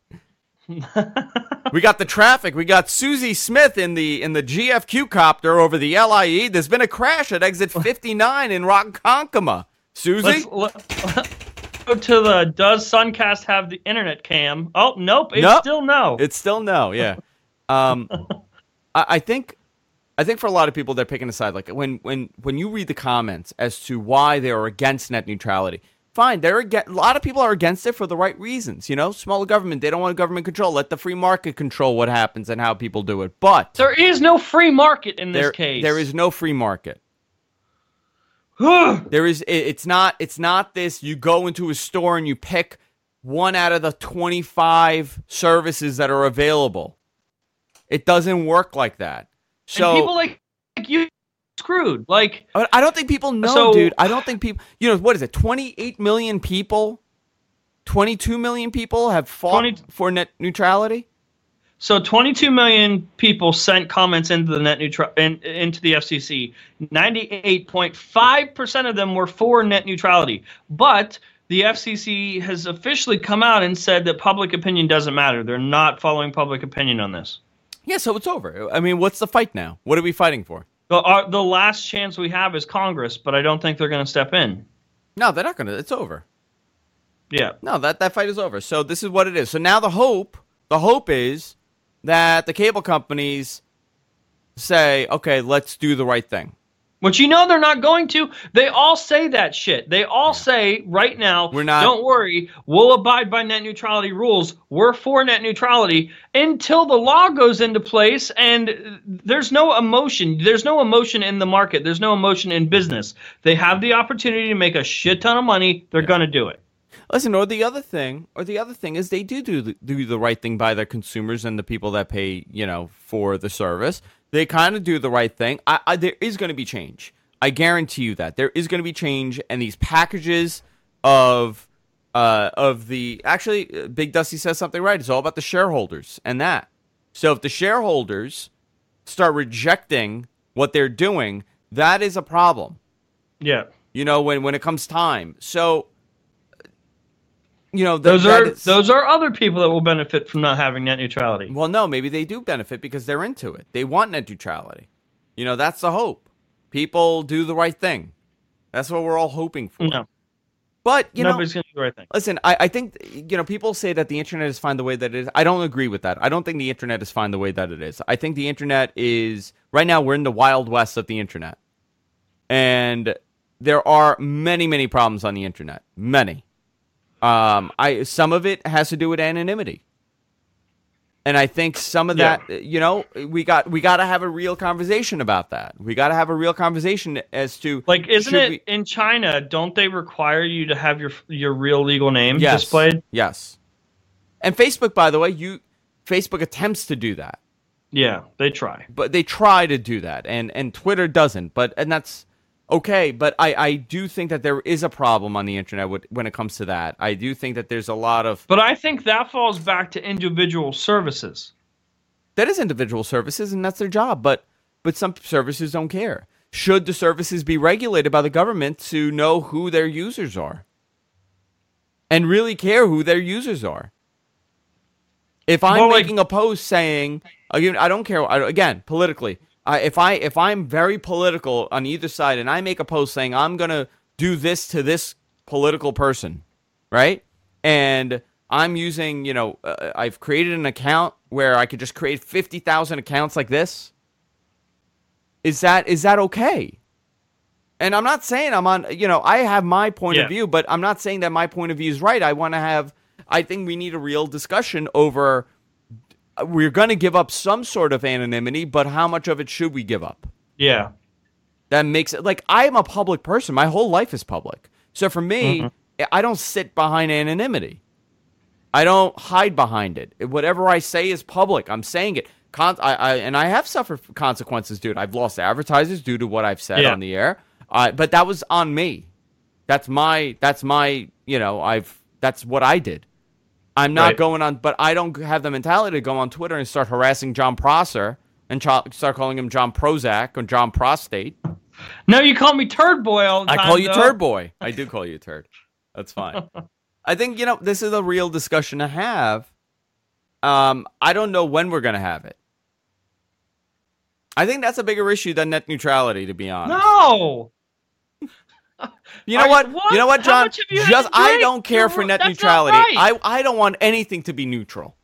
We got the traffic. We got Susie Smith in the in the G F Q copter over the L I E. There's been a crash at exit fifty-nine in Ronkonkoma. Susie? Let's, let's go to the, does Suncast have the internet cam? Oh, nope. It's nope. still no. It's still no, yeah. Um, I, I think I think for a lot of people, they're picking a side. Like when, when, when you read the comments as to why they are against net neutrality, fine. They're against, a lot of people are against it for the right reasons. You know, smaller government. They don't want government control. Let the free market control what happens and how people do it. But there is no free market in this there, case. There is no free market. There is. It's not. It's not this. You go into a store and you pick one out of the twenty-five services that are available. It doesn't work like that. So and people like, like you screwed. Like I don't think people know, so, dude. I don't think people. You know what is it? twenty-eight million people, twenty-two million people have fought twenty for net neutrality. So twenty-two million people sent comments into the net neutral in, into the F C C. ninety-eight point five percent of them were for net neutrality. But the F C C has officially come out and said that public opinion doesn't matter. They're not following public opinion on this. Yeah, so it's over. I mean, what's the fight now? What are we fighting for? The, our, the last chance we have is Congress, but I don't think they're going to step in. No, they're not going to. It's over. Yeah. No, that, that fight is over. So this is what it is. So now the hope, the hope is that the cable companies say, okay, let's do the right thing. But you know they're not going to. They all say that shit. They all yeah. say right now, We're not, don't worry, we'll abide by net neutrality rules. We're for net neutrality until the law goes into place, and there's no emotion. There's no emotion in the market. There's no emotion in business. They have the opportunity to make a shit ton of money. They're yeah. going to do it. Listen, or the other thing, or the other thing is they do do the, do the right thing by their consumers and the people that pay, you know, for the service. They kind of do the right thing. I, I, there is going to be change. I guarantee you that there is going to be change, and these packages of uh, of the actually, Big Dusty says something right. It's all about the shareholders and that. So if the shareholders start rejecting what they're doing, that is a problem. Yeah, you know, when when it comes time. So. You know, those that are is, those are other people that will benefit from not having net neutrality. Well, no, maybe they do benefit because they're into it. They want net neutrality. You know, that's the hope. People do the right thing. That's what we're all hoping for. No. But, you Nobody's know, going to do the right thing. Listen, I, I think, you know, people say that the internet is fine the way that it is. I don't agree with that. I don't think the internet is fine the way that it is. I think the internet is, right now, we're in the wild west of the internet. And there are many, many problems on the internet. Many. Um, I some of it has to do with anonymity, and I think some of that, yeah. you know, we got we got to have a real conversation about that. We got to have a real conversation as to like, isn't it we... in China? Don't they require you to have your your real legal name yes. displayed? Yes. And Facebook, by the way, you Facebook attempts to do that. Yeah, they try, but they try to do that, and and Twitter doesn't. But and that's. Okay, but I, I do think that there is a problem on the internet when it comes to that. I do think that there's a lot of... But I think that falls back to individual services. That is individual services, and that's their job. But but some services don't care. Should the services be regulated by the government to know who their users are? And really care who their users are? If I'm well, making like, a post saying... Again, I don't care... Again, politically... Uh, if I if I'm very political on either side and I make a post saying I'm gonna do this to this political person, right? And I'm using, you know, uh, I've created an account where I could just create fifty thousand accounts like this. Is that is that okay? And I'm not saying I'm on, you know, I have my point yeah. of view, but I'm not saying that my point of view is right. I want to have, I think we need a real discussion over. We're going to give up some sort of anonymity, but how much of it should we give up? Yeah. That makes it, like, I am a public person. My whole life is public. So for me, mm-hmm. I don't sit behind anonymity. I don't hide behind it. Whatever I say is public. I'm saying it. Con- I, I, and I have suffered consequences, dude. I've lost advertisers due to what I've said yeah. on the air. Uh, but that was on me. That's my, that's my, you know, I've, that's what I did. I'm not Right. going on, but I don't have the mentality to go on Twitter and start harassing John Prosser and ch- start calling him John Prozac or John Prostate. No, you call me Turd Boy all the I time. call you though. Turd Boy. I do call you Turd. That's fine. I think, you know, this is a real discussion to have. Um, I don't know when we're going to have it. I think that's a bigger issue than net neutrality, to be honest. No. You know Are- what? what? You know what, How John? much have you had Just to I drink? don't care for You're- net that's neutrality. not right. I I don't want anything to be neutral.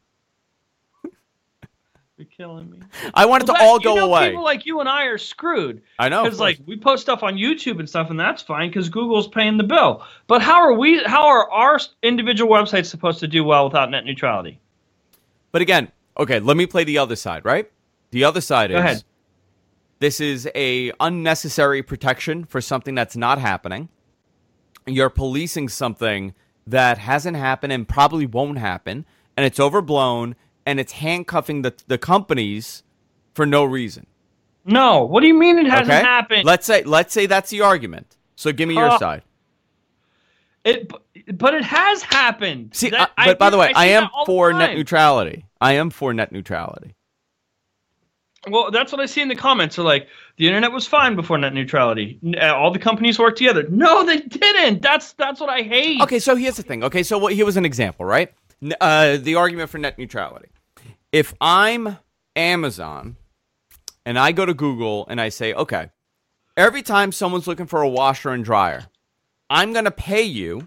You're killing me. I want it Well, to that- all you go know, away. People like you and I are screwed. I know. of Because like course. we post stuff on YouTube and stuff, and that's fine because Google's paying the bill. But how are we? How are our individual websites supposed to do well without net neutrality? But again, okay, let me play the other side, right? The other side Go is ahead. this is a unnecessary protection for something that's not happening. You're policing something that hasn't happened and probably won't happen, and it's overblown, and it's handcuffing the the companies for no reason. No. What do you mean it hasn't Okay? happened? Let's say let's say that's the argument. So give me your Uh, side. It, but it has happened. See, That- I- but by do- the way, I, see am that all the for net time. neutrality. I am for net neutrality. Well, that's what I see in the comments. Are like the internet was fine before net neutrality. N- uh, All the companies worked together. No, they didn't. That's that's what I hate. Okay, so here's the thing. Okay, so what, here was an example, right? N- Uh, the argument for net neutrality. If I'm Amazon and I go to Google and I say, okay, every time someone's looking for a washer and dryer, I'm going to pay you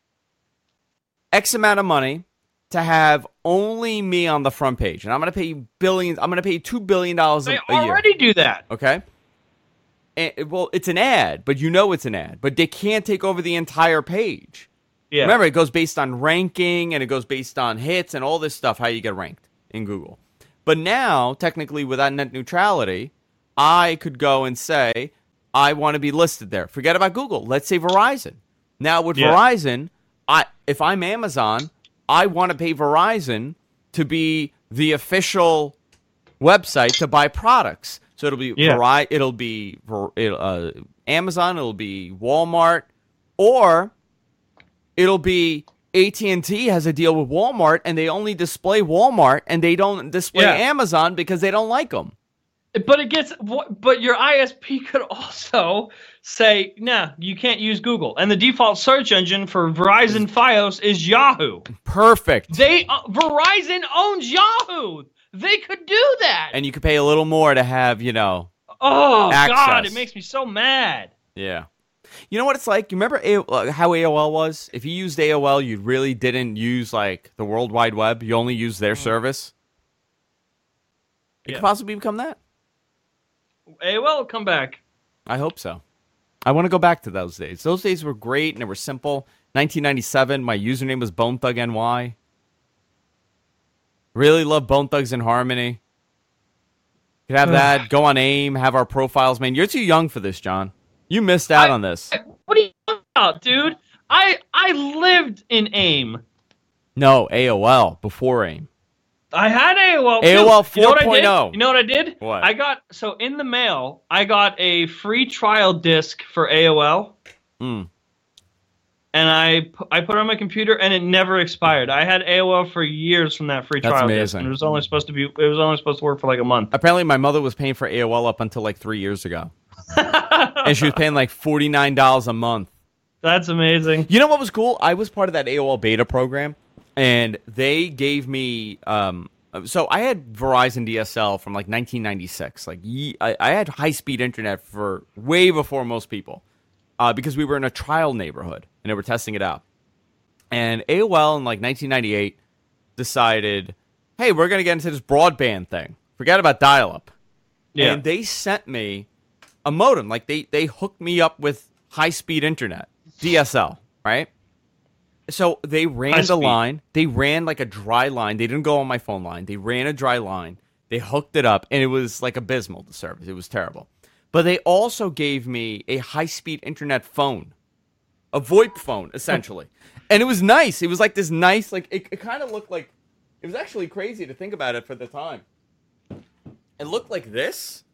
X amount of money to have only me on the front page. And I'm going to pay you billions. I'm going to pay you two billion dollars a, They a year. already do that. Okay? And, well, it's an ad, but you know it's an ad. But they can't take over the entire page. Yeah. Remember, it goes based on ranking and it goes based on hits and all this stuff, how you get ranked in Google. But now, technically, without net neutrality, I could go and say, I want to be listed there. Forget about Google. Let's say Verizon. Now, with Yeah. Verizon, I if I'm Amazon, I want to pay Verizon to be the official website to buy products. So it'll be Yeah. Veri- it'll be Ver- it'll, uh, Amazon, it'll be Walmart, or it'll be A T and T has a deal with Walmart, and they only display Walmart, and they don't display Yeah. Amazon because they don't like them. But it gets. But your I S P could also say, "Nah, you can't use Google." And the default search engine for Verizon Fios is Yahoo. Perfect. They uh, Verizon owns Yahoo. They could do that. And you could pay a little more to have, you know, oh God, access. it makes me so mad. yeah. You know what it's like? You remember A- uh, how A O L was? If you used A O L, you really didn't use, like, the World Wide Web. You only used their service. It Yeah. could possibly become that. A O L will come back. I hope so. I want to go back to those days. Those days were great and they were simple. nineteen ninety-seven, my username was Bone Thug N Y. Really love Bone Thugs in Harmony. Could have that. Go on AIM. Have our profiles. Man, you're too young for this, John. You missed out I- on this. What are you talking about, dude? I I lived in AIM. No, A O L before AIM. I had A O L. too. A O L You know what I did? 4.0. You know what I did? What? I got so in the mail. I got a free trial disc for A O L, Mm. and I pu- I put it on my computer, and it never expired. I had A O L for years from that free That's trial disc, amazing. and it was only supposed to be. It was only supposed to work for like a month. Apparently, my mother was paying for A O L up until like three years ago. And she was paying like forty-nine dollars a month. That's amazing. You know what was cool? I was part of that A O L beta program, and they gave me. Um, so I had Verizon D S L from like nineteen ninety-six. Like ye- I, I had high speed internet for way before most people, uh, because we were in a trial neighborhood and they were testing it out. And A O L in like nineteen ninety-eight decided, hey, we're gonna get into this broadband thing. Forget about dial up. Yeah. And they sent me a modem. Like they they hooked me up with high speed internet, D S L, right? So they ran High the speed. line. They ran like a dry line. They didn't go on my phone line. They ran a dry line. They hooked it up, and it was like abysmal, the service. It was terrible. But they also gave me a high speed internet phone, a VoIP phone, essentially. And it was nice. It was like this nice, like it, it kind of looked like, it was actually crazy to think about it for the time. It looked like this,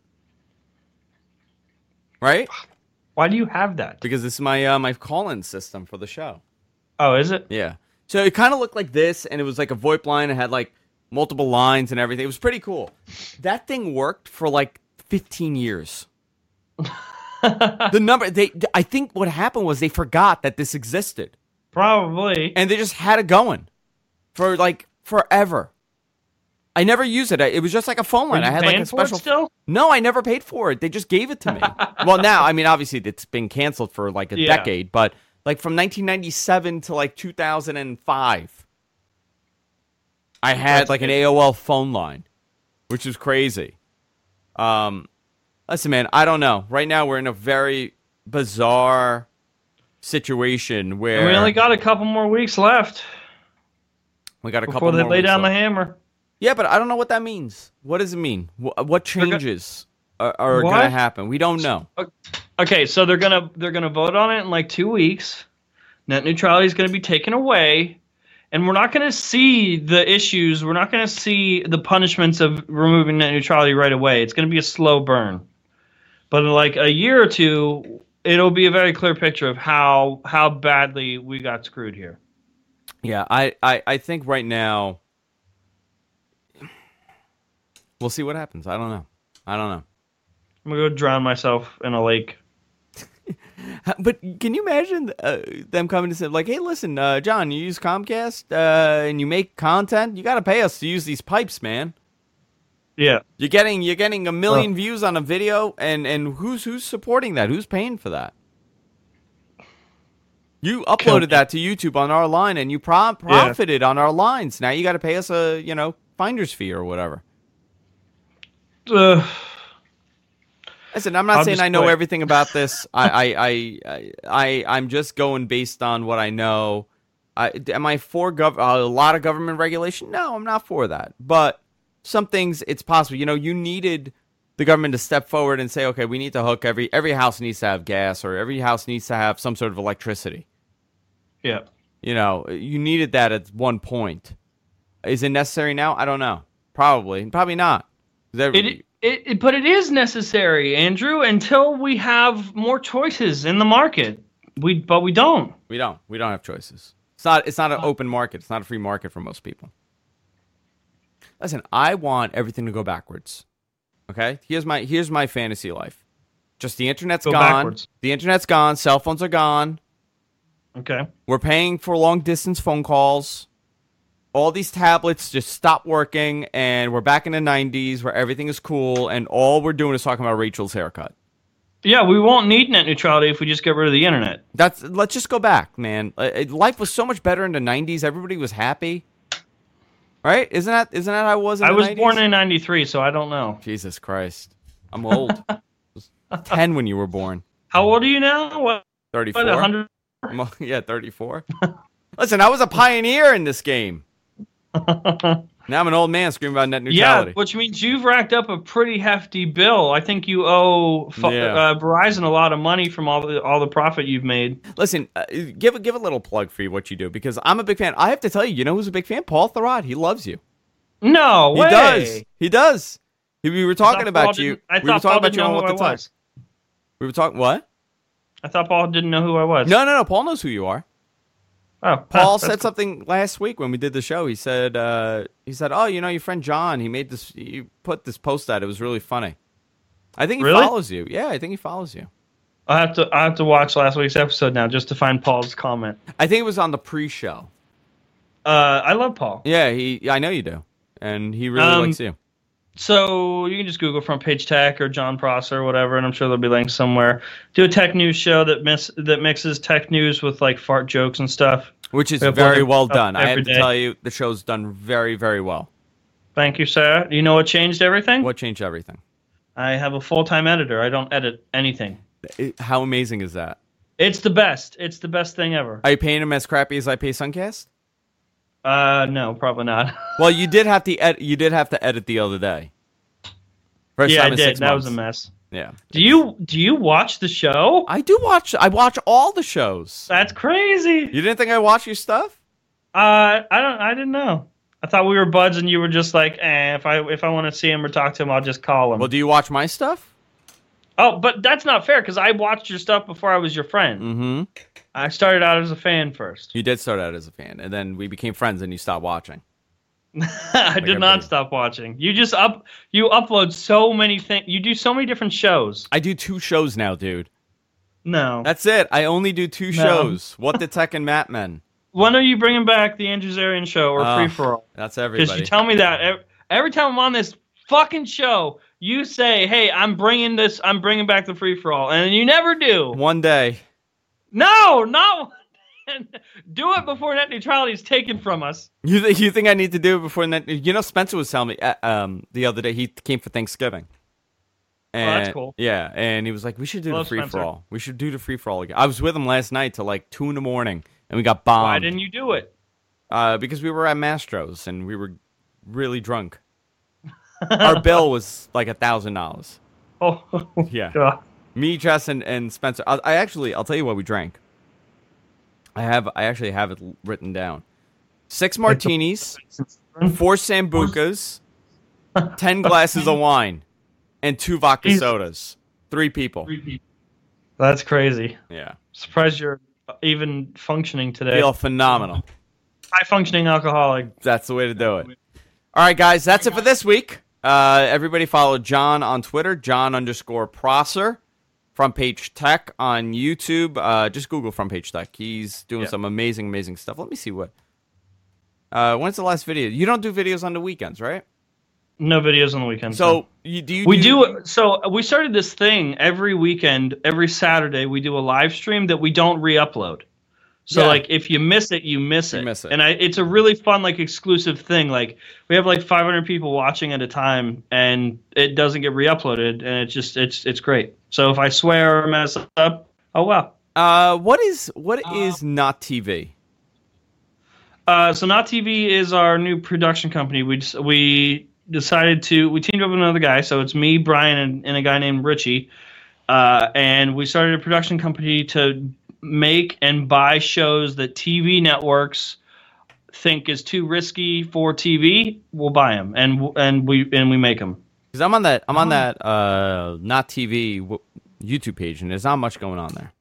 right? Why do you have that? Because this is my uh, my call-in system for the show. Oh, is it? Yeah. So it kind of looked like this, and it was like a VoIP line. It had like multiple lines and everything. It was pretty cool. That thing worked for like fifteen years. The number they, I think what happened was they forgot that this existed. Probably. And they just had it going for like forever. I never used it. It was just like a phone line. Were you I had paying like a for it special. still? No, I never paid for it. They just gave it to me. Well, now, I mean, obviously it's been canceled for like a Yeah. decade, but like from nineteen ninety-seven to like two thousand five, I had That's like an good. A O L phone line, which is crazy. Um, listen, man, I don't know. Right now, we're in a very bizarre situation where And we only got a couple more weeks left we got a couple before they more lay weeks down left. the hammer. Yeah, but I don't know what that means. What does it mean? What, what changes are, are What? going to happen? We don't know. Okay, so they're gonna they're gonna vote on it in like two weeks. Net neutrality is gonna be taken away, and we're not gonna see the issues. We're not gonna see the punishments of removing net neutrality right away. It's gonna be a slow burn, but in like a year or two, it'll be a very clear picture of how how badly we got screwed here. Yeah, I, I, I think right now we'll see what happens. I don't know. I don't know. I'm gonna go drown myself in a lake. But can you imagine uh, them coming to say, like, hey, listen, uh, John, you use Comcast uh, and you make content. You got to pay us to use these pipes, man. Yeah. You're getting you're getting a million Well- views on a video, and, and who's who's supporting that? Who's paying for that? You uploaded that to YouTube on our line, and you pro- profited on our lines. Now you got to pay us a you know finder's fee or whatever. Uh, Listen, I'm not I'll saying just I know quit. everything about this. I, I, I, I, I, I'm just going based on what I know. I, am I for gov- a lot of government regulation? No, I'm not for that. But some things, it's possible. You know, you needed the government to step forward and say, okay, we need to hook every every house needs to have gas, or every house needs to have some sort of electricity. yeah. You know, you needed that at one point. Is it necessary now? I don't know. Probably, probably not. There- It, it, it, but it is necessary, Andrew, until we have more choices in the market. We, but we don't. We don't. We don't have choices. It's not. It's not an open market. It's not a free market for most people. Listen, I want everything to go backwards. Okay. Here's my here's my fantasy life. Just the internet's Go gone. backwards. The internet's gone. Cell phones are gone. Okay. We're paying for long distance phone calls. All these tablets just stop working, and we're back in the nineties where everything is cool, and all we're doing is talking about Rachel's haircut. Yeah, we won't need net neutrality if we just get rid of the internet. That's let's just go back, man. Uh, uh, Life was so much better in the nineties. Everybody was happy, right? Isn't that isn't that how it was? In I the was nineties? born in ninety-three, so I don't know. Jesus Christ, I'm old. I was ten when you were born. How old are you now? What? Thirty-four. What? one hundred? I'm- yeah, thirty-four. Listen, I was a pioneer in this game. Now I'm an old man screaming about net neutrality. Yeah, which means you've racked up a pretty hefty bill. I think you owe F- Yeah. uh, Verizon a lot of money from all the all the profit you've made. Listen, uh, give a give a little plug for you what you do, because I'm a big fan. I have to tell you, you know who's a big fan? Paul Thurrott. He loves you. No He way. does. He does. He, we were I talking thought about Paul you. didn't- I we were thought talking Paul about didn't you on know what who the I time. was. We were talking what? I thought Paul didn't know who I was. No, no, no. Paul knows who you are. Oh, Paul that's said something last week when we did the show. He said, uh, he said, "Oh, you know, your friend John. He made this. He put this post out. It was really funny. I think he Really? follows you. Yeah, I think he follows you. I have to I have to watch last week's episode now just to find Paul's comment. I think it was on the pre-show. Uh, I love Paul. Yeah, he. I know you do, and he really Um, likes you. So you can just Google Front Page Tech or John Prosser or whatever, and I'm sure there'll be links somewhere. Do a tech news show that miss that mixes tech news with like fart jokes and stuff. Which is we have very one well up done. I every have to day. tell you, the show's done very, very well. Thank you, sir. You know what changed everything? What changed everything? I have a full time editor. I don't edit anything. It- how amazing is that? It's the best. It's the best thing ever. Are you paying him as crappy as I pay Suncast? Uh, no, probably not. Well, you did have to ed- you did have to edit the other day. First yeah, time I in did. six That was a months. mess. Yeah. Do you do you watch the show? I do watch. I watch all the shows. That's crazy. You didn't think I watch your stuff? Uh, I don't. I didn't know. I thought we were buds, and you were just like, eh. If I if I want to see him or talk to him, I'll just call him. Well, do you watch my stuff? Oh, but that's not fair because I watched your stuff before I was your friend. Mm-hmm. I started out as a fan first. You did start out as a fan, and then we became friends, and you stopped watching. I like did not stop watching. You just up. You upload so many things. You do so many different shows. I do two shows now, dude. No, that's it. I only do two no. shows. What the Tech and Mat Men. When are you bringing back the Andrew Zarian show or uh, Free For All? That's everybody. Because you tell me that every, every time I'm on this fucking show, you say, "Hey, I'm bringing this. I'm bringing back the Free For All," and you never do. One day. No, not. Do it before net neutrality is taken from us. You th- you think I need to do it before net? You know, Spencer was telling me uh, um the other day he came for Thanksgiving. And, oh, that's cool. Yeah, and he was like, "We should do Hello, the free Spencer. for all. We should do the free for all again." I was with him last night till like two in the morning, and we got bombed. Why didn't you do it? Uh, because we were at Mastro's and we were really drunk. Our bill was like a thousand dollars. Oh, yeah. God. Me, Jess, and, and Spencer. I, I actually, I'll tell you what we drank. I have, I actually have it written down. Six martinis, four sambucas, ten glasses of wine, and two vodka sodas. Three people. Three people. That's crazy. Yeah. Surprised you're even functioning today. Feel phenomenal. High functioning alcoholic. That's the way to do it. All right, guys, that's it for this week. Uh, everybody follow John on Twitter, John underscore Prosser. Front Page Tech on YouTube. Uh, just Google Front Page Tech. He's doing yeah. some amazing, amazing stuff. Let me see what. Uh, when's the last video? You don't do videos on the weekends, right? No videos on the weekends. So no. you do. You we do, do. So we started this thing every weekend, every Saturday. We do a live stream that we don't re-upload. So yeah. like if you miss it, you miss it. You miss it. And I, it's a really fun like exclusive thing. Like we have like five hundred people watching at a time, and it doesn't get re-uploaded, and it's just it's it's great. So if I swear or mess up, oh well. Uh, what is what uh, is Not T V? Uh, so Not T V is our new production company. We just, we decided to we teamed up with another guy. So it's me, Brian, and, and a guy named Richie, uh, and we started a production company to make and buy shows that T V networks think is too risky for T V. We'll buy them, and and we and we make them. Because I'm on that I'm on that uh, Not T V w- YouTube page, and there's not much going on there.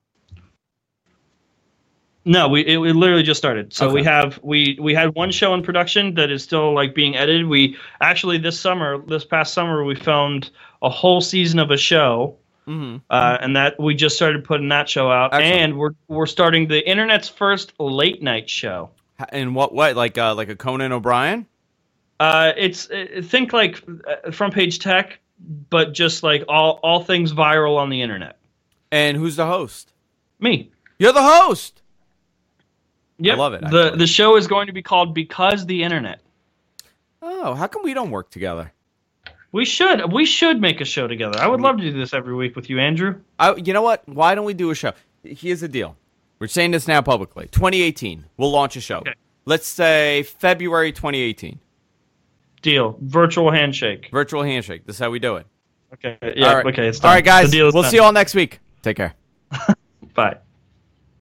No, we it, it literally just started. So okay. we have we we had one show in production that is still like being edited. We actually this summer, this past summer, we filmed a whole season of a show. Mm-hmm. Uh, and that we just started putting that show out. Excellent. And we're we're starting the internet's first late night show. In what way? Like uh, like a Conan O'Brien? Uh, it's uh, think like uh, Front Page Tech, but just like all all things viral on the internet. And who's the host? Me. You're the host. Yeah, I love it. Actually. The the show is going to be called Because the Internet. Oh, how come we don't work together? We should. We should make a show together. I would love to do this every week with you, Andrew. I, you know what? Why don't we do a show? Here's the deal. We're saying this now publicly. twenty eighteen, we'll launch a show. Okay. Let's say February twenty eighteen. Deal. Virtual handshake. Virtual handshake. This is how we do it. Okay. Yeah. All right. Okay. It's done. All right, guys. The deal is we'll done. see you all next week. Take care. Bye.